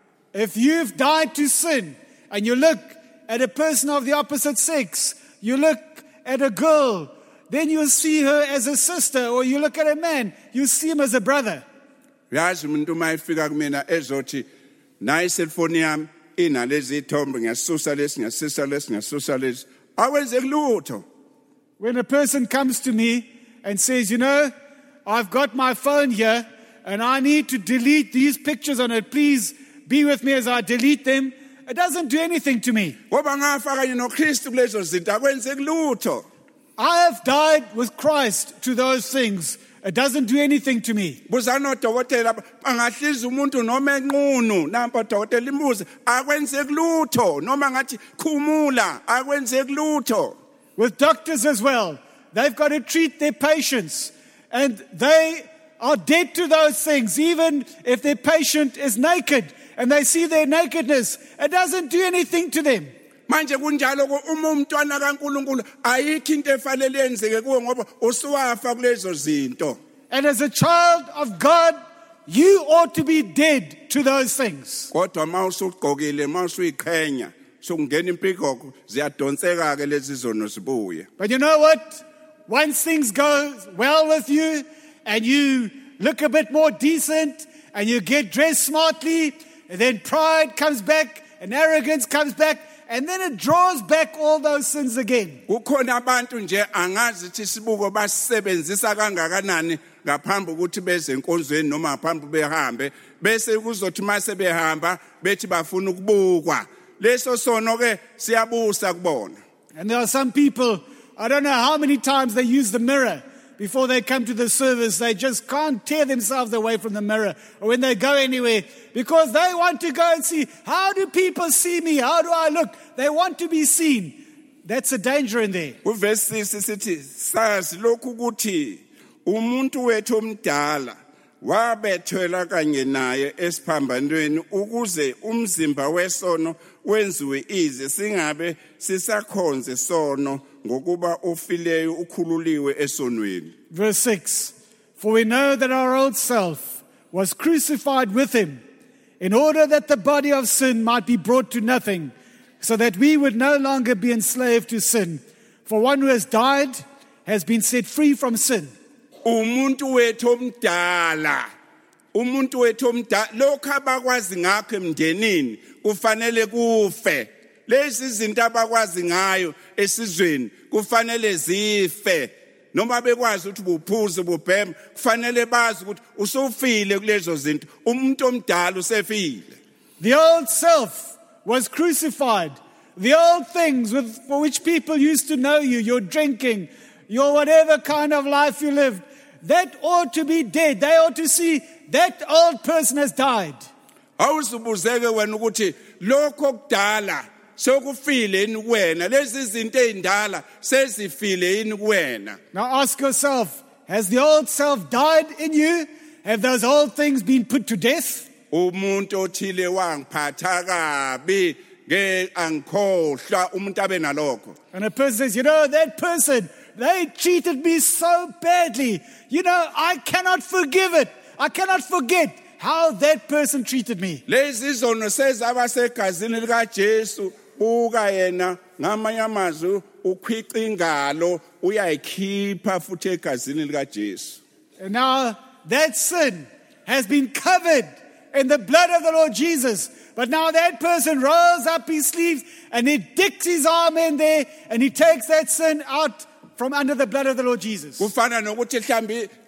if you've died to sin, and you look at a person of the opposite sex, you look at a girl, then you'll see her as a sister, or you look at a man, you see him as a brother. Yazi umuntu mayifika kumina ezothi nayi cellphone yami inalezi ithombe ngiyasusa lesi ngiyasusa lesi awenze kulutho. When a person comes to me and says, you know, I've got my phone here, and I need to delete these pictures on it, please be with me as I delete them, it doesn't do anything to me. Ngoba ngafaka noKristu kulezo zinto akwenze kulutho. I have died with Christ to those things. It doesn't do anything to me. Buzana odokotela angahliza umuntu noma enqunu nampa odokotela imbuzi akwenze kulutho noma ngathi khumula akwenze kulutho. With doctors as well, they've got to treat their patients, and they are dead to those things. Even if their patient is naked and they see their nakedness, it doesn't do anything to them. Manje kunjalo uma umntwana kaNkulunkulu ayikho into efanele yenzeke kuwe ngoba usuwafa kulezo zinto. And as a child of God, you ought to be dead to those things. Kodwa mawusugqokile mawusuyiqhenya sokungena impikoko ziyadonseka ke lezi zono zibuye. But you know what? Once things go well with you and you look a bit more decent and you get dressed smartly, and then pride comes back and arrogance comes back, and then it draws back all those sins again. Kukhona abantu nje angazi ukuthi sibuko basebenzisa kangakanani ngaphambi ukuthi beze enkonzweni noma ngaphambi behambe bese kuzothi mase behamba bethi bafuna ukubukwa. Leso sono ke siyabusa kubona. And there are some people, I don't know how many times they use the mirror before they come to the service. They just can't tear themselves away from the mirror, or when they go anywhere, because they want to go and see, how do people see me? How do I look? They want to be seen. That's a danger in there. Verse 6 sithi sazi lokhu ukuthi umuntu wethu omdala wabethwela kanye naye esiphambanweni ukuze umzimba wesono wenziwe ize singabe sisakhonze sono ngokuba ofileyo ukhululiwe esonweni. Verse 6, for we know that our old self was crucified with him in order that the body of sin might be brought to nothing, so that we would no longer be enslaved to sin. For one who has died has been set free from sin. Umuntu wethu omdala lokho abakwazi ngakho emndenini kufanele kufe. Lezi zinto abakwazi ngayo esizweni kufanele zife. Noma bekwazi ukuthi buphuze bubhema kufanele bazi ukuthi usufile kulezo zinto. Umuntu omdala usefile. The old self was crucified. The old things for which people used to know you, your drinking, your whatever kind of life you lived, that ought to be dead. They ought to see that old person has died. Awuzubuzeke wena ukuthi lokho kudala sokufile yini kuwena, lezi zinto ezindala sezifile yini kuwena. Now ask yourself, has the old self died in you? Have those old things been put to death? Umuntu othile wangiphatha kabi ke angikhohlwa umuntu abe nalokho. And a person says, you know, that person, they treated me so badly. You know, I cannot forgive it. I cannot forget how that person treated me. Lezi zono sezaba segazini lika Jesu buka yena ngamanye amazwi ukhwica ingalo uyayikhipha futhi egazini lika Jesu. And now that sin has been covered in the blood of the Lord Jesus. But now that person rolls up his sleeves and he digs his arm in there and he takes that sin out from under the blood of the Lord Jesus. Kufana nokuthi mhlambi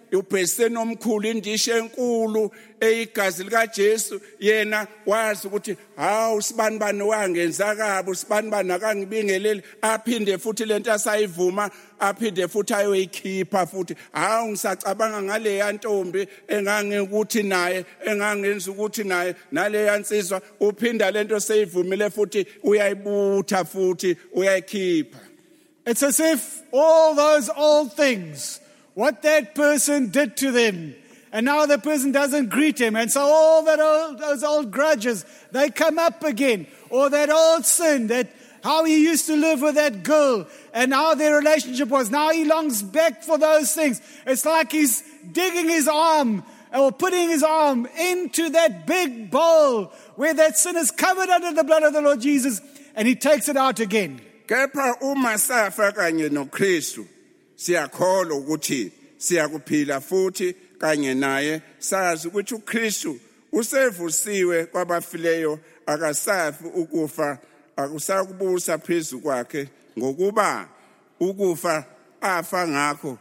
ubheseni omkhulu indishe enkulu eyigazi lika Jesu yena wazi ukuthi hawu sibani bani wangenza kabi sibani bani akangibingeleli aphinde futhi lento asayivuma aphinde futhi ayoyikhipha futhi hawu ngisacabanga ngale yantombi engangekuthi naye engangenza ukuthi naye nale yansizwa uphinda lento seyivumile futhi uyayibutha futhi uyayikhipha. It's as if all those old things, what that person did to them, and now the person doesn't greet him, and so all those old grudges, they come up again. Or that old sin, that how he used to live with that girl, and how their relationship was. Now he longs back for those things. It's like he's digging his arm, or putting his arm into that big bowl where that sin is covered under the blood of the Lord Jesus, and he takes it out again. Kepha uma safa kanye noKristu siyakholwa ukuthi siyakuphila futhi kanye naye sazi ukuthi uKristu usevusiwe kwabafileyo akasafi ukufa akusakubusa phezulu kwakhe ngokuba ukufa afa ngakho.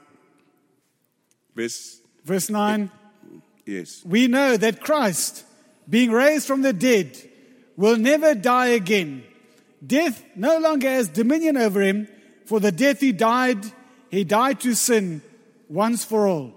Verse 9. Yes. We know that Christ, being raised from the dead, will never die again. Death no longer has dominion over him, for the death he died to sin once for all.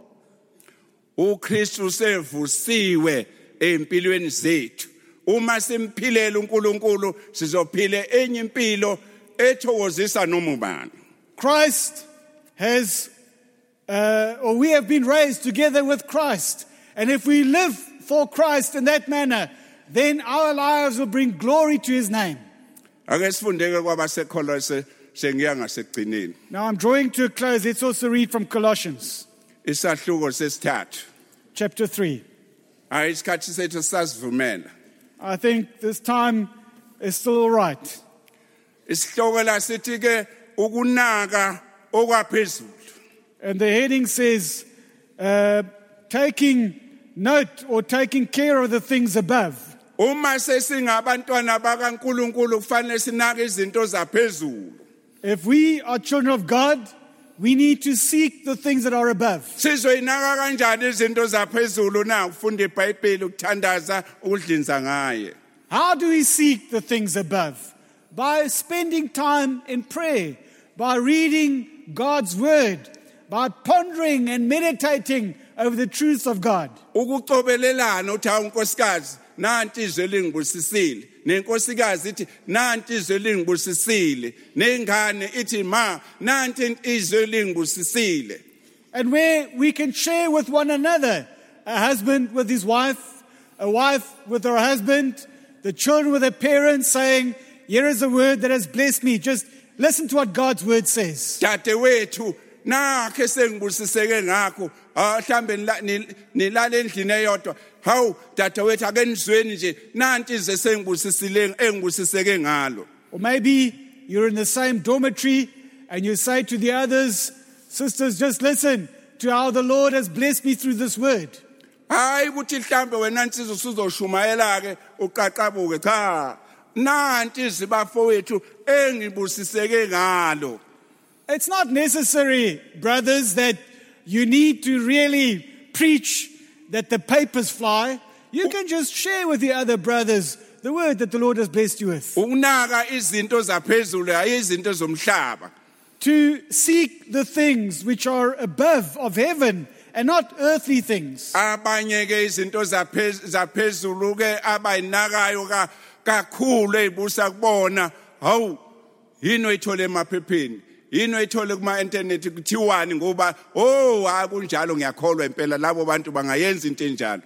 uKristu sevusiwe empilweni zethu. Uma simphilela uNkulunkulu sizophile enye impilo ethokozisa noma ubani. Christ has, or we have been raised together with Christ. And if we live for Christ in that manner, then our lives will bring glory to his name. Ake sifundeke kwabasekholwa sengiya ngasekugcineni. Now I'm drawing to a close. Let's also read from Colossians. Isahluko sesithathu. Chapter 3. Hayi isikhathi sethu sasivumela. I think this time is still all right. Isihloko la sithi ke ukunaka okwaphezulu. And the heading says, taking note or taking care of the things above. Uma sesingabantwana bakaNkulunkulu kufanele sinake izinto zaphezulu. If we are children of God, we need to seek the things that are above. Sizoyinaka kanjani izinto zaphezulu na ukufunda iBhayibheli ukuthandaza ukudlinza ngaye. How do we seek the things above? By spending time in prayer, by reading God's word, by pondering and meditating over the truths of God. Ukucobelelana uthi unkosikazi nanti izwe lingibusisile nenkosikazi ithi nanti izwe lingibusisile nengane ithi ma nanti izwe lingibusisile. And where we can share with one another, a husband with his wife, a wife with her husband, the children with their parents, saying, here is a word that has blessed me. Just listen to what God's word says. Dadewethu nakhe sengibusiseke ngakho mhlambe nilale endlini eyodwa hawu dadewethu ake nizweni nje nanti ize sengibusisile engibusiseke ngalo. Or maybe you're in the same dormitory and you say to the others, sisters, just listen to how the Lord has blessed me through this word. Hayi ukuthi mhlambe wena nsizwe usuzoshumayela ke uqaqabuke cha nanti izibafowethu engibusiseke ngalo. It's not necessary, brothers, that you need to really preach that the papers fly. You can just share with the other brothers the word that the Lord has blessed you with. Ukunaka izinto zaphezulu ayizinto zomhlaba. To seek the things which are above of heaven and not earthly things. Abanye ke izinto zaphezulu ke abayinakayo kakhulu ezibusa kubona hawu yini oyithole emaphepheni. Yini oyithole kuma internet kuthiwani ngoba akunjalo ngiyakholwa impela labo bantu bangayenza into enjalo.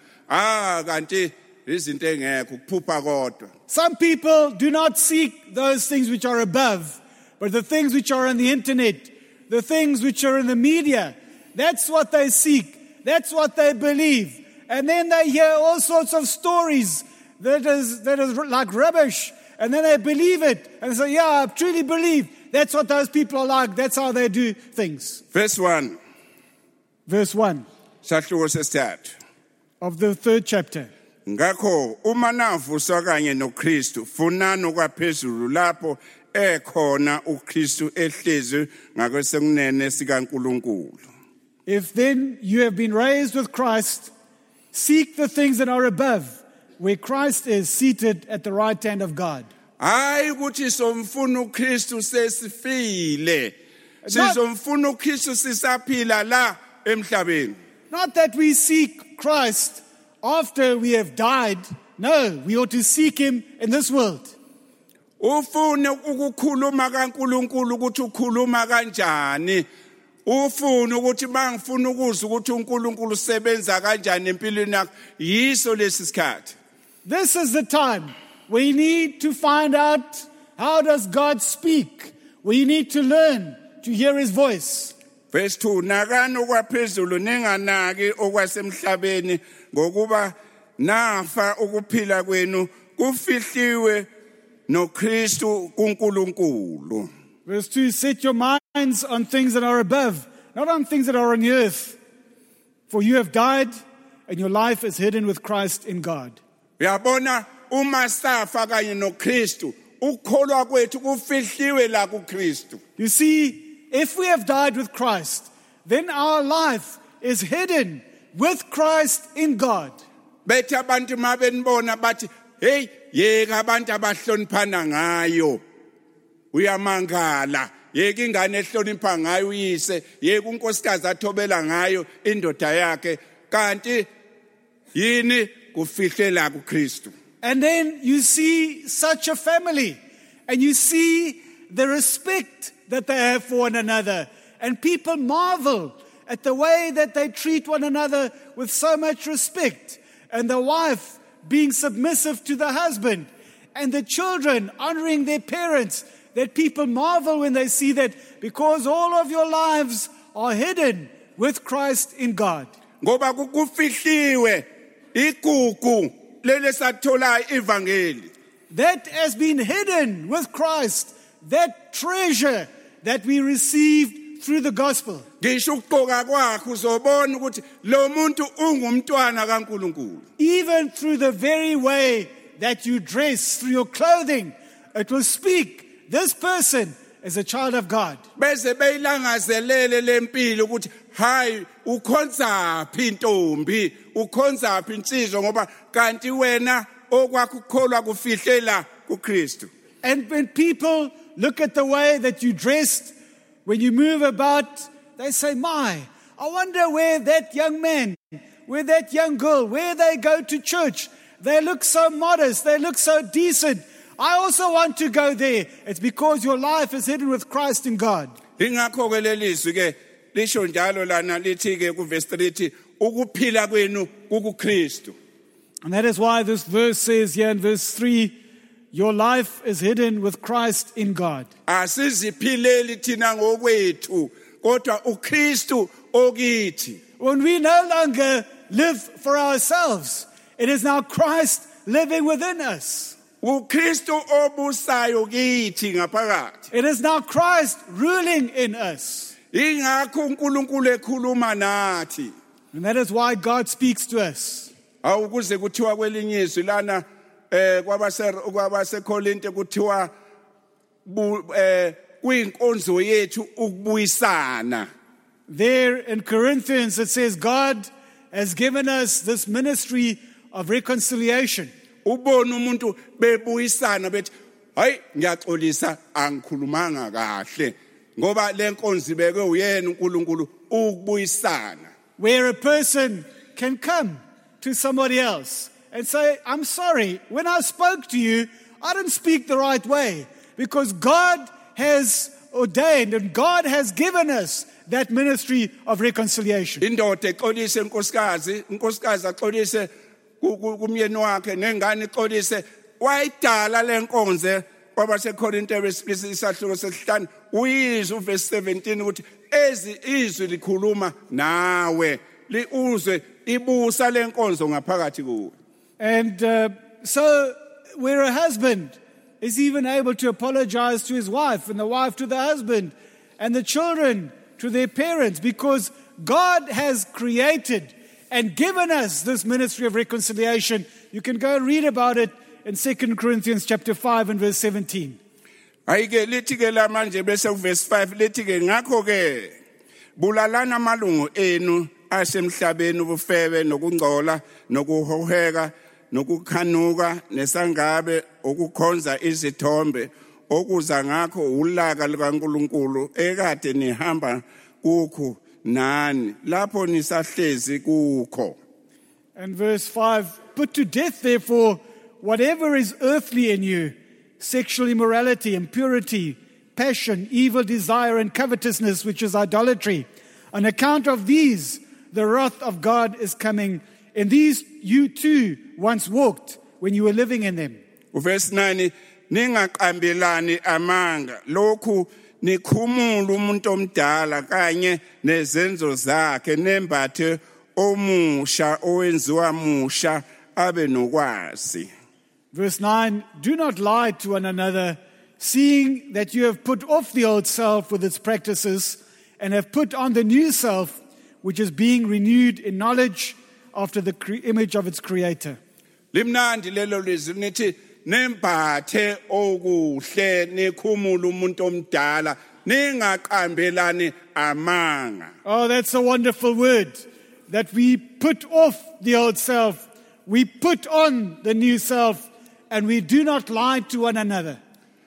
Kanti izinto engekho kuphupha kodwa. Some people do not seek those things which are above, but the things which are on the internet, the things which are in the media, that's what they seek. That's what they believe. And then they hear all sorts of stories that is like rubbish. And then they believe it. And they say, yeah, I truly believe. That's what those people are like. That's how they do things. Verse 1. Sahluko sesithathu. Of the 3rd chapter. Ngakho uma navuswa kanye noKristu funani okwaphezulu lapho ekhona uKristu ehlezi ngakwesekunene sikaNkulunkulu. If then you have been raised with Christ, seek the things that are above, where Christ is seated at the right hand of God. Hayi ukuthi somfuna uKristu sesifile. Sizomfuna uKristu sisaphila la emhlabeni. Not that we seek Christ after we have died. No, we ought to seek him in this world. Ufune ukukhuluma kaNkulunkulu ukuthi ukhuluma kanjani. Ufuna ukuthi mangifuna ukuzwa ukuthi uNkulunkulu usebenza kanjani empilweni yakho. Yiso lesi sikhathi. This is the time we need to find out how does God speak. We need to learn to hear his voice. Verse 2, nakani okwaphezulu ninganaki okwasemhlabeni ngokuba nafa ukuphila kwenu kufihliwe noKristu kuNkulunkulu. Verse 2, set your minds on things that are above, not on things that are on the earth. For you have died, and your life is hidden with Christ in God. Uyabona uma safa kanye noKristu, ukukholwa kwethu kufihliwe la kuKristu. You see, if we have died with Christ, then our life is hidden with Christ in God. Bethi abantu mabenibona bathi, hey, yeka abantu abahloniphana ngayo. Uyamangala. Yeka ingane ehlonipha ngayo uyise, yeka unkosikazi athobela ngayo indoda yakhe, kanti yini kufihle la kuKristu. And then you see such a family, and you see the respect that they have for one another. And people marvel at the way that they treat one another with so much respect. And the wife being submissive to the husband. And the children honoring their parents. That people marvel when they see that, because all of your lives are hidden with Christ in God. Ngoba kufihliwe igugu lele sathola ivangeli. That has been hidden with Christ. That treasure that we received through the gospel. Ngisho ukugqoka kwakho uzobona ukuthi lo muntu ungumntwana kaNkulunkulu. Even through the very way that you dress, through your clothing, it will speak, this person is a child of God. Bese beyilangazelele lempilo ukuthi hayi ukhonza phi intombi, ukhonza phi insizwa ngoba kanti wena okwakho ukukholwa kufihlela kuKristu. And when people look at the way that you dressed, when you move about, they say, my, I wonder where that young man, where that young girl, where they go to church. They look so modest. They look so decent. I also want to go there. It's because your life is hidden with Christ in God. Ingakho ke lelizwi ke lisho njalo lana lithi ke ku verse 3 ukuphila kwenu kuKristu. And that is why this verse says here in verse 3, your life is hidden with Christ in God. Asiziphileli thina ngokwethu kodwa uKristu okithi. When we no longer live for ourselves, it is now Christ living within us. uKristu obusayo kithi ngaphakathi. It is now Christ ruling in us. Ingakho uNkulunkulu ekhuluma nathi. And that is why God speaks to us. Awukuze kuthiwa kwelinye izwi lana kwabase Korinte kuthiwa kuyinkonzo yethu ukubuyisana. There in Corinthians it says God has given us this ministry of reconciliation. Ubona umuntu bebuyisana bethi hayi ngiyaxolisa angikhulumanga kahle ngoba lenkonzo ibekwe uyena uNkulunkulu ukubuyisana. Where a person can come to somebody else and say, I'm sorry, when I spoke to you, I didn't speak the right way, because God has ordained and God has given us that ministry of reconciliation. Indoda exolise unkosikazi axolise kumyeni wakhe nengane ixolise wayidala lenkonzo kwabase Korinte isahluko sesihlanu uyizwe verse 17 ukuthi izwi likhuluma nawe liuzwe ibusa lenkonzo ngaphakathi kuwe. And so where a husband is even able to apologize to his wife, and the wife to the husband, and the children to their parents, because God has created and given us this ministry of reconciliation. You can go and read about it in 2 Corinthians chapter 5 and verse 17. Ayike lithi ke la manje bese verse 5 lithi ke ngakho ke bulalana amalungu enu asemhlabeni ubufebe nokungcola nokuhoheka nokukhanuka nesangabe ukukhonza izithombe okuza ngakho ulaka likaNkulunkulu ekade nihamba kukho nani lapho nisahlezi kukho. And verse 5, put to death, therefore, whatever is earthly in you, sexual immorality, impurity, passion, evil desire, and covetousness, which is idolatry. On account of these, the wrath of God is coming. In these you too once walked when you were living in them. Verse 9, ningaqambelani amanga, lokhu nikhumula umuntu omdala kanye nezenzo zakhe nembathe omusha owenziwa musha abe nokwazi. Verse 9, do not lie to one another, seeing that you have put off the old self with its practices and have put on the new self, which is being renewed in knowledge after the image of its creator. Limnandi lelo lizwi nithi nembathe okuhle nekhumula umuntu omdala ningaqambelani amanga. Oh, that's a wonderful word, that we put off the old self, we put on the new self, and we do not lie to one another.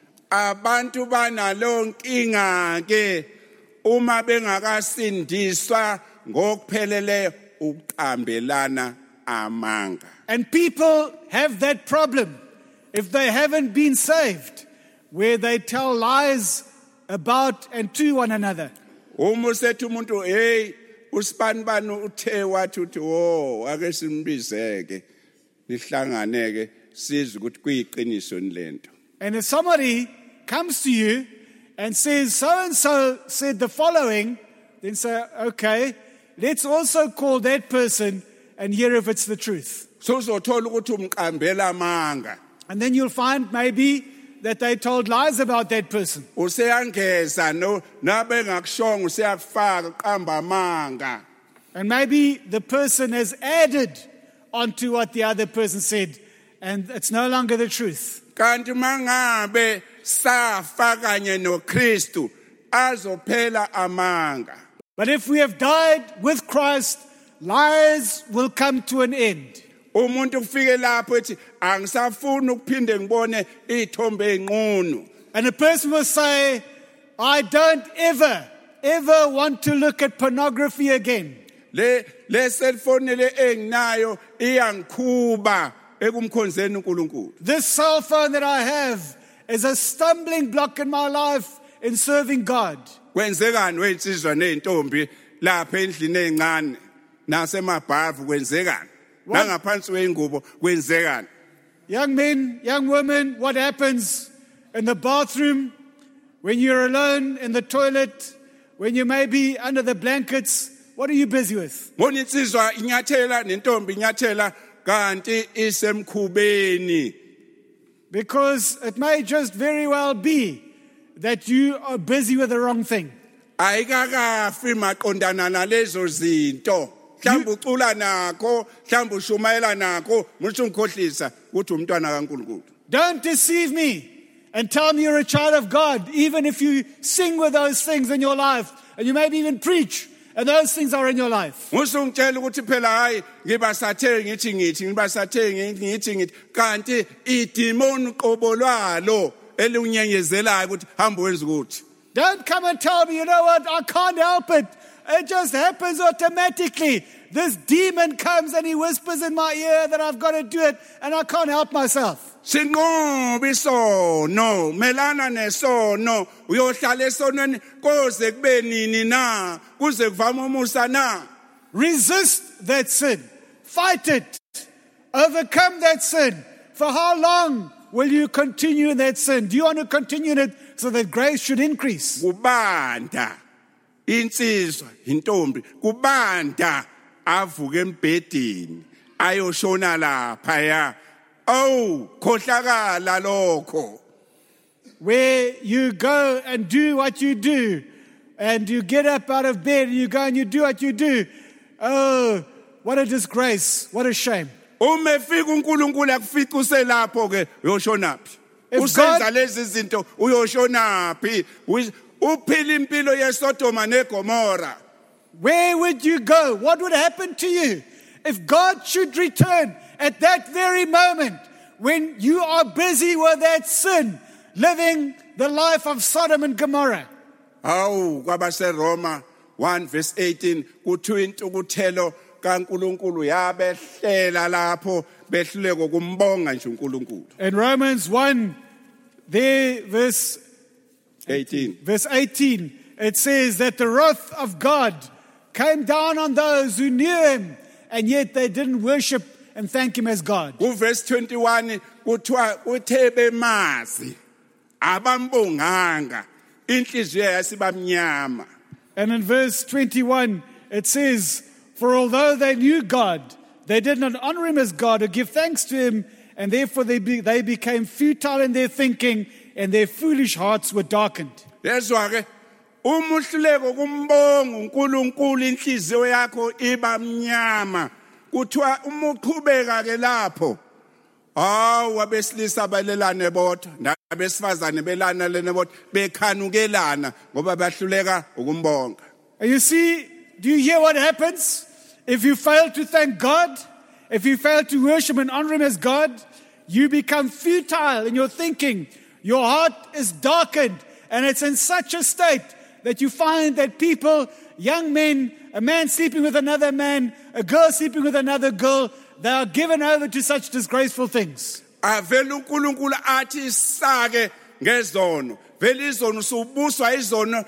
Abantu banalo nkinga ke uma bengakasindiswa ngokuphelele ukuqambelana amanga. And people have that problem if they haven't been saved, where they tell lies about and to one another. Uma usethu umuntu hey usibanibani uthe wathi uthi oh ake simbizeke nihlanganeke sizwe ukuthi kuyiqiniso nilento. And if somebody comes to you and says so-and-so said the following, then say, okay, let's also call that person and hear if it's the truth. So uzothola ukuthi umqambela amanga. And then you'll find maybe that they told lies about that person. Useyangeza no nabengakushonga useyakufaka qamba amanga. And maybe the person has added onto what the other person said, and it's no longer the truth. Kanti mangabe safa kanye noKristu azophela amanga. But if we have died with Christ, lies will come to an end. Umuntu kufike lapho ethi angisafuni ukuphinde ngibone izithombe enqunu. And a person will say, I don't ever want to look at pornography again. Le cellphone le enginayo iyangikhuba ekumkhonzeni uNkulunkulu. This cell phone that I have is a stumbling block in my life in serving God. Kwenzekani wensizwa nezintombi lapha endlini ezincane nasemabhavu kwenzekani? Nangaphansi kwengubo kwenzekani? Young men, young women, what happens in the bathroom when you're alone in the toilet, when you may be under the blankets? What are you busy with? Bona insizwa inyathela nentombi inyathela kanti isemkhubeni. Because it may just very well be that you are busy with the wrong thing. Ayikakafi maqondana nalezo zinto. Mhlawumbe ucula nakho, mhlawumbe ushumayela nakho, musho ungikhohlisa ukuthi umntwana kaNkulunkulu. Don't deceive me and tell me you're a child of God, even if you sing with those things in your life, and you maybe even preach, and those things are in your life. Musho ungitshela ukuthi phela hayi ngibasathe ngithi kanti idemon qobolwalo elunyenyezelayo ukuthi hamba wenza ukuthi. Don't come and tell me, you know what, I can't help it. It just happens automatically. This demon comes and he whispers in my ear that I've got to do it, and I can't help myself. Sinqobe isono, melana nesono, uyohlala esonweni koze kube nini na, kuze kuvame umusa na. Resist that sin. Fight it. Overcome that sin. For how long will you continue in that sin? Do you want to continue in it so that grace should increase? Kubanda, insizwa, intombi, kubanda, avuke embhedeni, ayoshona lapha ya. Oh, khohlakala lokho. Where you go and do what you do, and you get up out of bed, and you go and you do what you do. Oh, what a disgrace, what a shame. Uma efika uNkulunkulu akufica uselapho ke uyoshonaphi? Usenza lezi zinto uyoshonaphi? Uphila impilo yeSodoma neGomora. where would you go? What would happen to you if God should return at that very moment when you are busy with that sin, living the life of Sodom and Gomorrah? Awu kwabaseRoma 1 verse 18 kuthiwa intukuthelo kaNkulunkulu yabehlela lapho behluleko kumbonga nje uNkulunkulu. In Romans 1 there verse 18 it says that the wrath of God came down on those who knew him and yet they didn't worship and thank him as God. Verse 21 kuthiwa uthe bemazi abambonganga inhliziyo yasibamnyama. And in verse 21 it says, for although they knew God, they did not honor him as God or give thanks to him, and therefore they became futile in their thinking and their foolish hearts were darkened. Yezwa ke umuhluleko kumbonga uNkulunkulu inhliziyo yakho ibamnyama kuthiwa umuqhubeka ke lapho abesilisa balelane bodwa nabesifazane belana lene bodwa bekhanukelana ngoba bahluleka ukumbonga. You see, do you hear what happens if you fail to thank God? If you fail to worship and honor him as God, you become futile in your thinking. Your heart is darkened, and it's in such a state that you find that people, young men, a man sleeping with another man, a girl sleeping with another girl, they are given over to such disgraceful things. Avela uNkulunkulu athi sake ngezono. Vele izono subuswa izono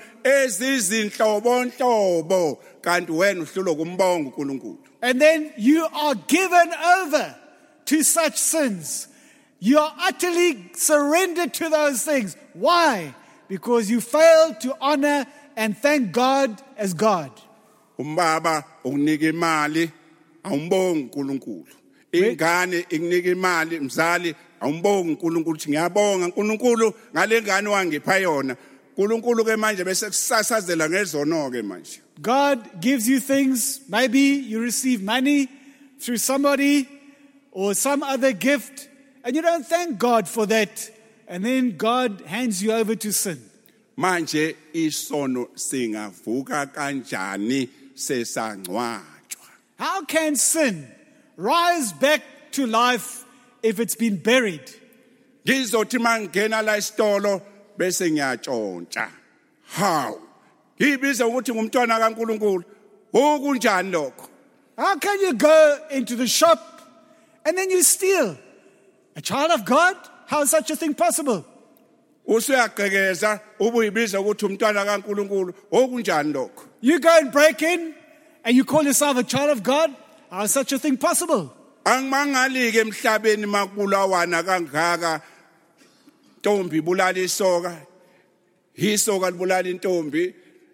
ezizinhlobonhlobo kanti wena uhlulwa kumbonga uNkulunkulu. And then you are given over to such sins. You are utterly surrendered to those things. Why? Because you failed to honor and thank God as God. Umbaba ukunika imali awumbongi uNkulunkulu. Ingane ikunika imali mzali awumbongi uNkulunkulu uthi ngiyabonga uNkulunkulu ngale ngane wangipha yona. uNkulunkulu ke manje bese kusasazela ngezono ke manje. God gives you things. Maybe you receive money through somebody or some other gift, and you don't thank God for that. And then God hands you over to sin. Manje isono singavuka kanjani sesangcwatshwa? How can sin rise back to life if it's been buried? Ngizothi mangena la isitolo bese ngiyatshontsha. How? Ibiza ukuthi ngumntwana kaNkulunkulu. Okunjani lokho? How can you go into the shop and then you steal? A child of God? How is such a thing possible? Usuyagqekeza ubuyibiza ukuthi umntwana kaNkulunkulu. Okunjani lokho? You go and break in and you call yourself a child of God? How is such a thing possible? Angimangali ke emhlabeni makubulawana kangaka. Ntombi bulala isoka. Isoka libulala intombi.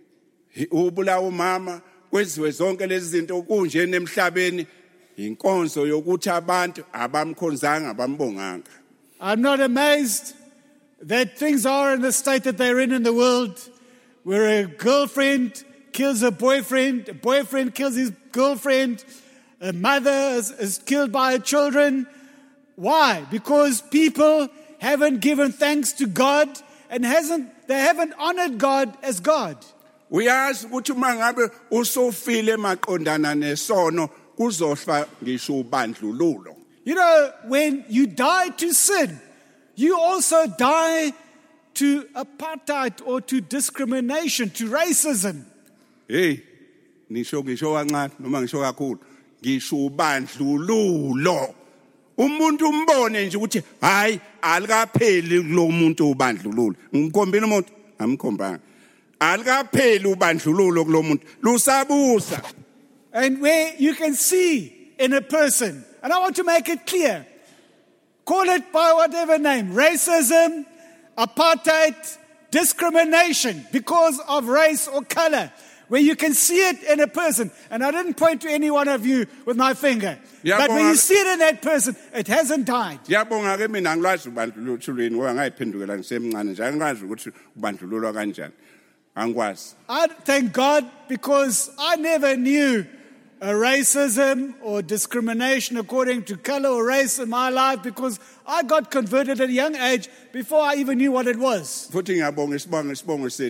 Ubulawa umama. Kwenziwe zonke lezi zinto kunjeni emhlabeni. Inkonzo yokuthi abantu abamkhonzanga abambonganga. I'm not amazed that things are in the state that they're in the world, where a girlfriend kills a boyfriend kills his girlfriend, a mother is killed by her children. Why? Because people haven't given thanks to God and they haven't honored God as God. Uyazi ukuthi mangabe usofile maqondana nesono kuzohla ngisho ubandlululo. You know, when you die to sin, you also die to apartheid or to discrimination, to racism. Hey, nisho kancane noma ngisho kakhulu. Ngisho ubandlululo. Umuntu umbone nje ukuthi hayi alikapheli lo muntu ubandlululo. Ngikhombile umuntu amkhombanga. Alikapheli ubandlululo kulo muntu. Lusabusa. And where you can see in a person, and I want to make it clear, call it by whatever name, racism, apartheid, discrimination because of race or color, where you can see it in a person. And I didn't point to any one of you with my finger. But when you see it in that person, it hasn't died. Yabonga ke mina angilwazi ubandlululo ngoba ngayiphendukela ngisemncane nje angazi ukuthi ubandlululo kanjani. Angikwazi. I thank God because I never knew a racism or discrimination according to color or race in my life because I got converted at a young age before I even knew what it was. Futhi ngiyabonga isibongo sethu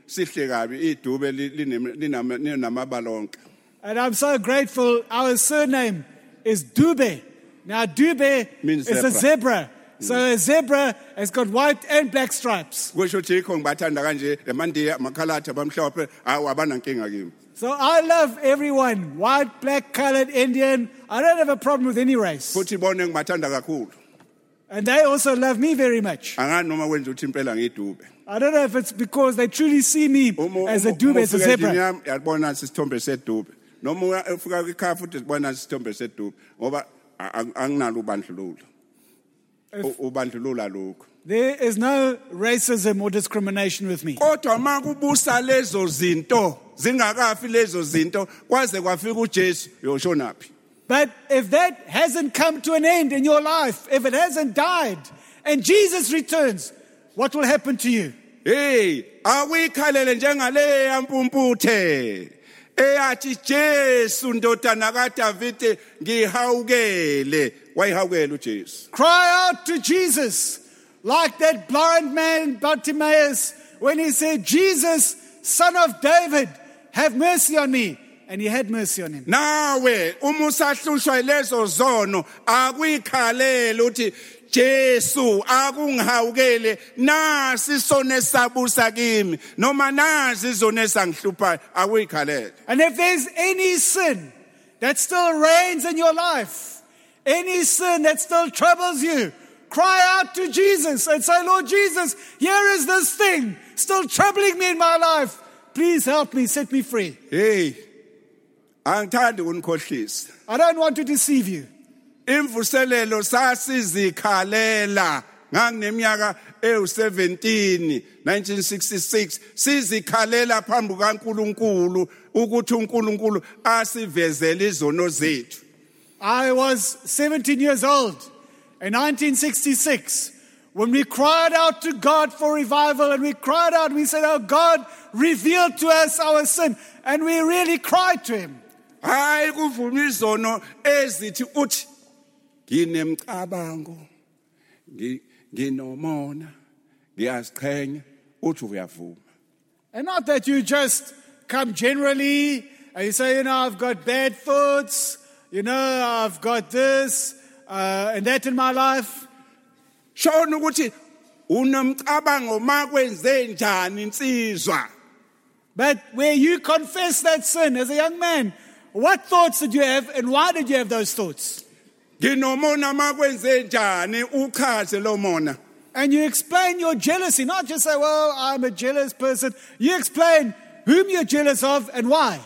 sihle kabi idube linamabalonke. And I'm so grateful. Our surname is Dube. Now, Dube Means is a zebra. So a zebra has got white and black stripes. Kusho ukuthi ikho ngibathanda kanje lemandiya amakhalatha bamhlophe abanankinga kimi. So I love everyone, white, black, colored, Indian. I don't have a problem with any race. Futhi bone ngibathanda kakhulu. And they also love me very much. Angani noma wenza ukuthi impela ngidube. I don't know if it's because they truly see me as a dube, as a zebra. Yabona sisithombe sedube. Noma ufika kwikhaya futhi sibona sisithombe sedube ngoba anginalo ubandlululo. Ubandlulula lokho. There is no racism or discrimination with me. Kodwa makubusa lezo zinto zingakafi lezo zinto kwaze kwafika uJesu yoshonaphi. But if that hasn't come to an end in your life, if it hasn't died, and Jesus returns, what will happen to you? Hey, awuyikhalele njengale yampumputhe. Eyathi Jesu ndodana kaDavide ngihawukele. Wayihawukela uJesu. Cry out to Jesus like that blind man Bartimaeus when he said, Jesus, son of David, have mercy on me. And he had mercy on him. Nawe umusahlushwa lezo zono akuyikhalela uthi Jesu akungihawukele nasi sone sabusa kimi noma nazi izone sangihlupha akuyikhalela. And if there's any sin that still reigns in your life, any sin that still troubles you, cry out to Jesus and say, Lord Jesus, here is this thing still troubling me in my life. Please help me, set me free. Hey, angithandi unikhohlisa. I don't want to deceive you. Imvuselelo sasizikhalela ngangineminyaka ewu17 1966 sizikhalela phambi kaNkulunkulu ukuthi uNkulunkulu asivezele izono zethu. I was 17 years old in 1966 when we cried out to God for revival, and we cried out, we said, oh God, reveal to us our sin, and we really cried to him. Hayi kuvuma izono ezithi uthi nginemcabango nginomona ngiyaziqhenya uthi uyavuma. And not that you just come generally and you say, I've got bad thoughts, I've got this and that in my life. Shona ukuthi unomcabango makwenze njani insizwa. But where you confess that sin as a young man, what thoughts did you have and why did you have those thoughts? Nginomona makwenze njani uchaze lo mona. And you explain your jealousy, not just say, well, I'm a jealous person. You explain whom you're jealous of and why.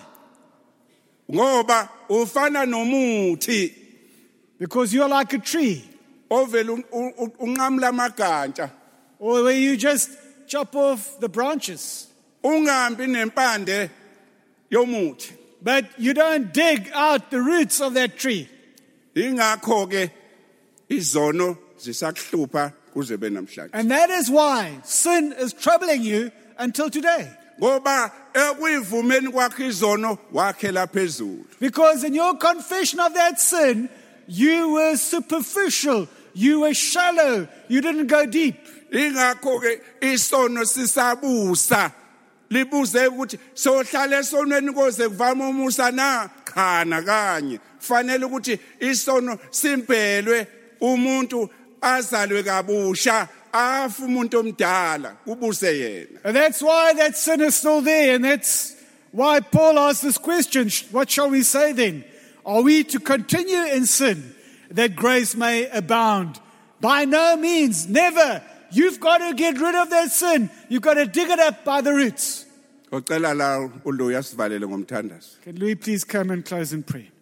Ngoba ufana nomuthi. Because you're like a tree. Ovela unqamla amagatsha. Or where you just chop off the branches. Ungambi nempande yomuthi. But you don't dig out the roots of that tree. Ingakho ke izono zisakuhlupha kuze benamhlanje. And that is why sin is troubling you until today. Ngoba ekuyivumeni kwakho izono wakhela phezulu. Because in your confession of that sin, you were superficial, you were shallow, you didn't go deep. Ingakho ke isono sisabusa. Libuze ukuthi sohlala esonweni koze kuvama umusa na khana kanye. Fanele ukuthi isono simpelwe umuntu azalwe kabusha afu umuntu omdala kubuse yena. And that's why that sin is still there, and that's why Paul asked this question, what shall we say then? Are we to continue in sin that grace may abound? By no means, never. You've got to get rid of that sin. You've got to dig it up by the roots. Ocela la uLuya sivalele ngomthandazo. Can Louis please come and close in prayer?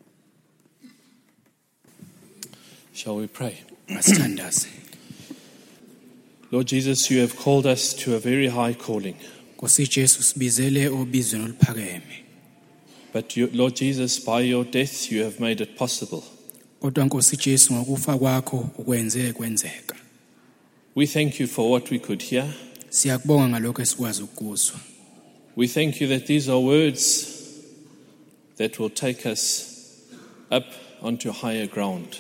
Shall we pray? Lord Jesus, you have called us to a very high calling. But Lord Jesus, by your death you have made it possible. We thank you for what we could hear. We thank you that these are words that will take us up onto higher ground.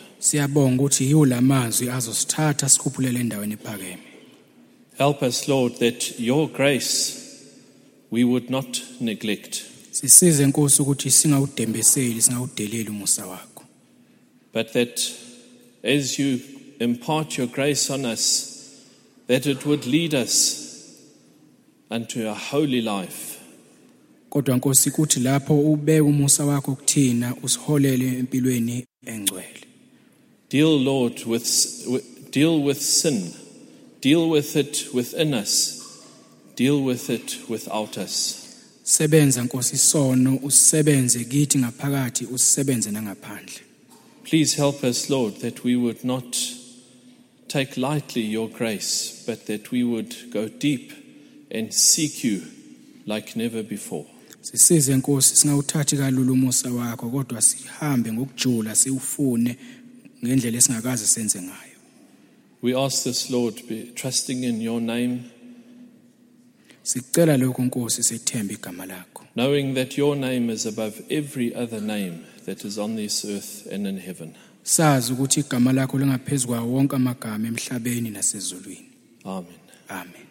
Help us, Lord, that your grace we would not neglect, Sisize Nkosi ukuthi singawudembeseli singawudeleli umusa wakho. but that as you impart your grace on us, that it would lead us unto a holy life, Kodwa Nkosi kuthi lapho ubeke umusa wakho kuthina usiholele empilweni engcwele. Deal, Lord, deal with sin. Deal with it within us. Deal with it without us. Sebenza Nkosi isono, usebenze kithi ngaphakathi, usebenze nangaphandle. Please help us, Lord, that we would not take lightly your grace, but that we would go deep and seek you like never before. Sisize Nkosi singawuthathi kalulu umusa wakho, kodwa sihambe ngokujula siufune ngendlela esingakaze senze ngayo. We ask this, Lord, trusting in your name, Sicela lokho Nkosi sethemba igama lakho. knowing that your name is above every other name that is on this earth and in heaven. Sazi ukuthi igama lakho lingaphezulu kwawo wonke amagama emhlabeni nasezulwini. Amen. Amen.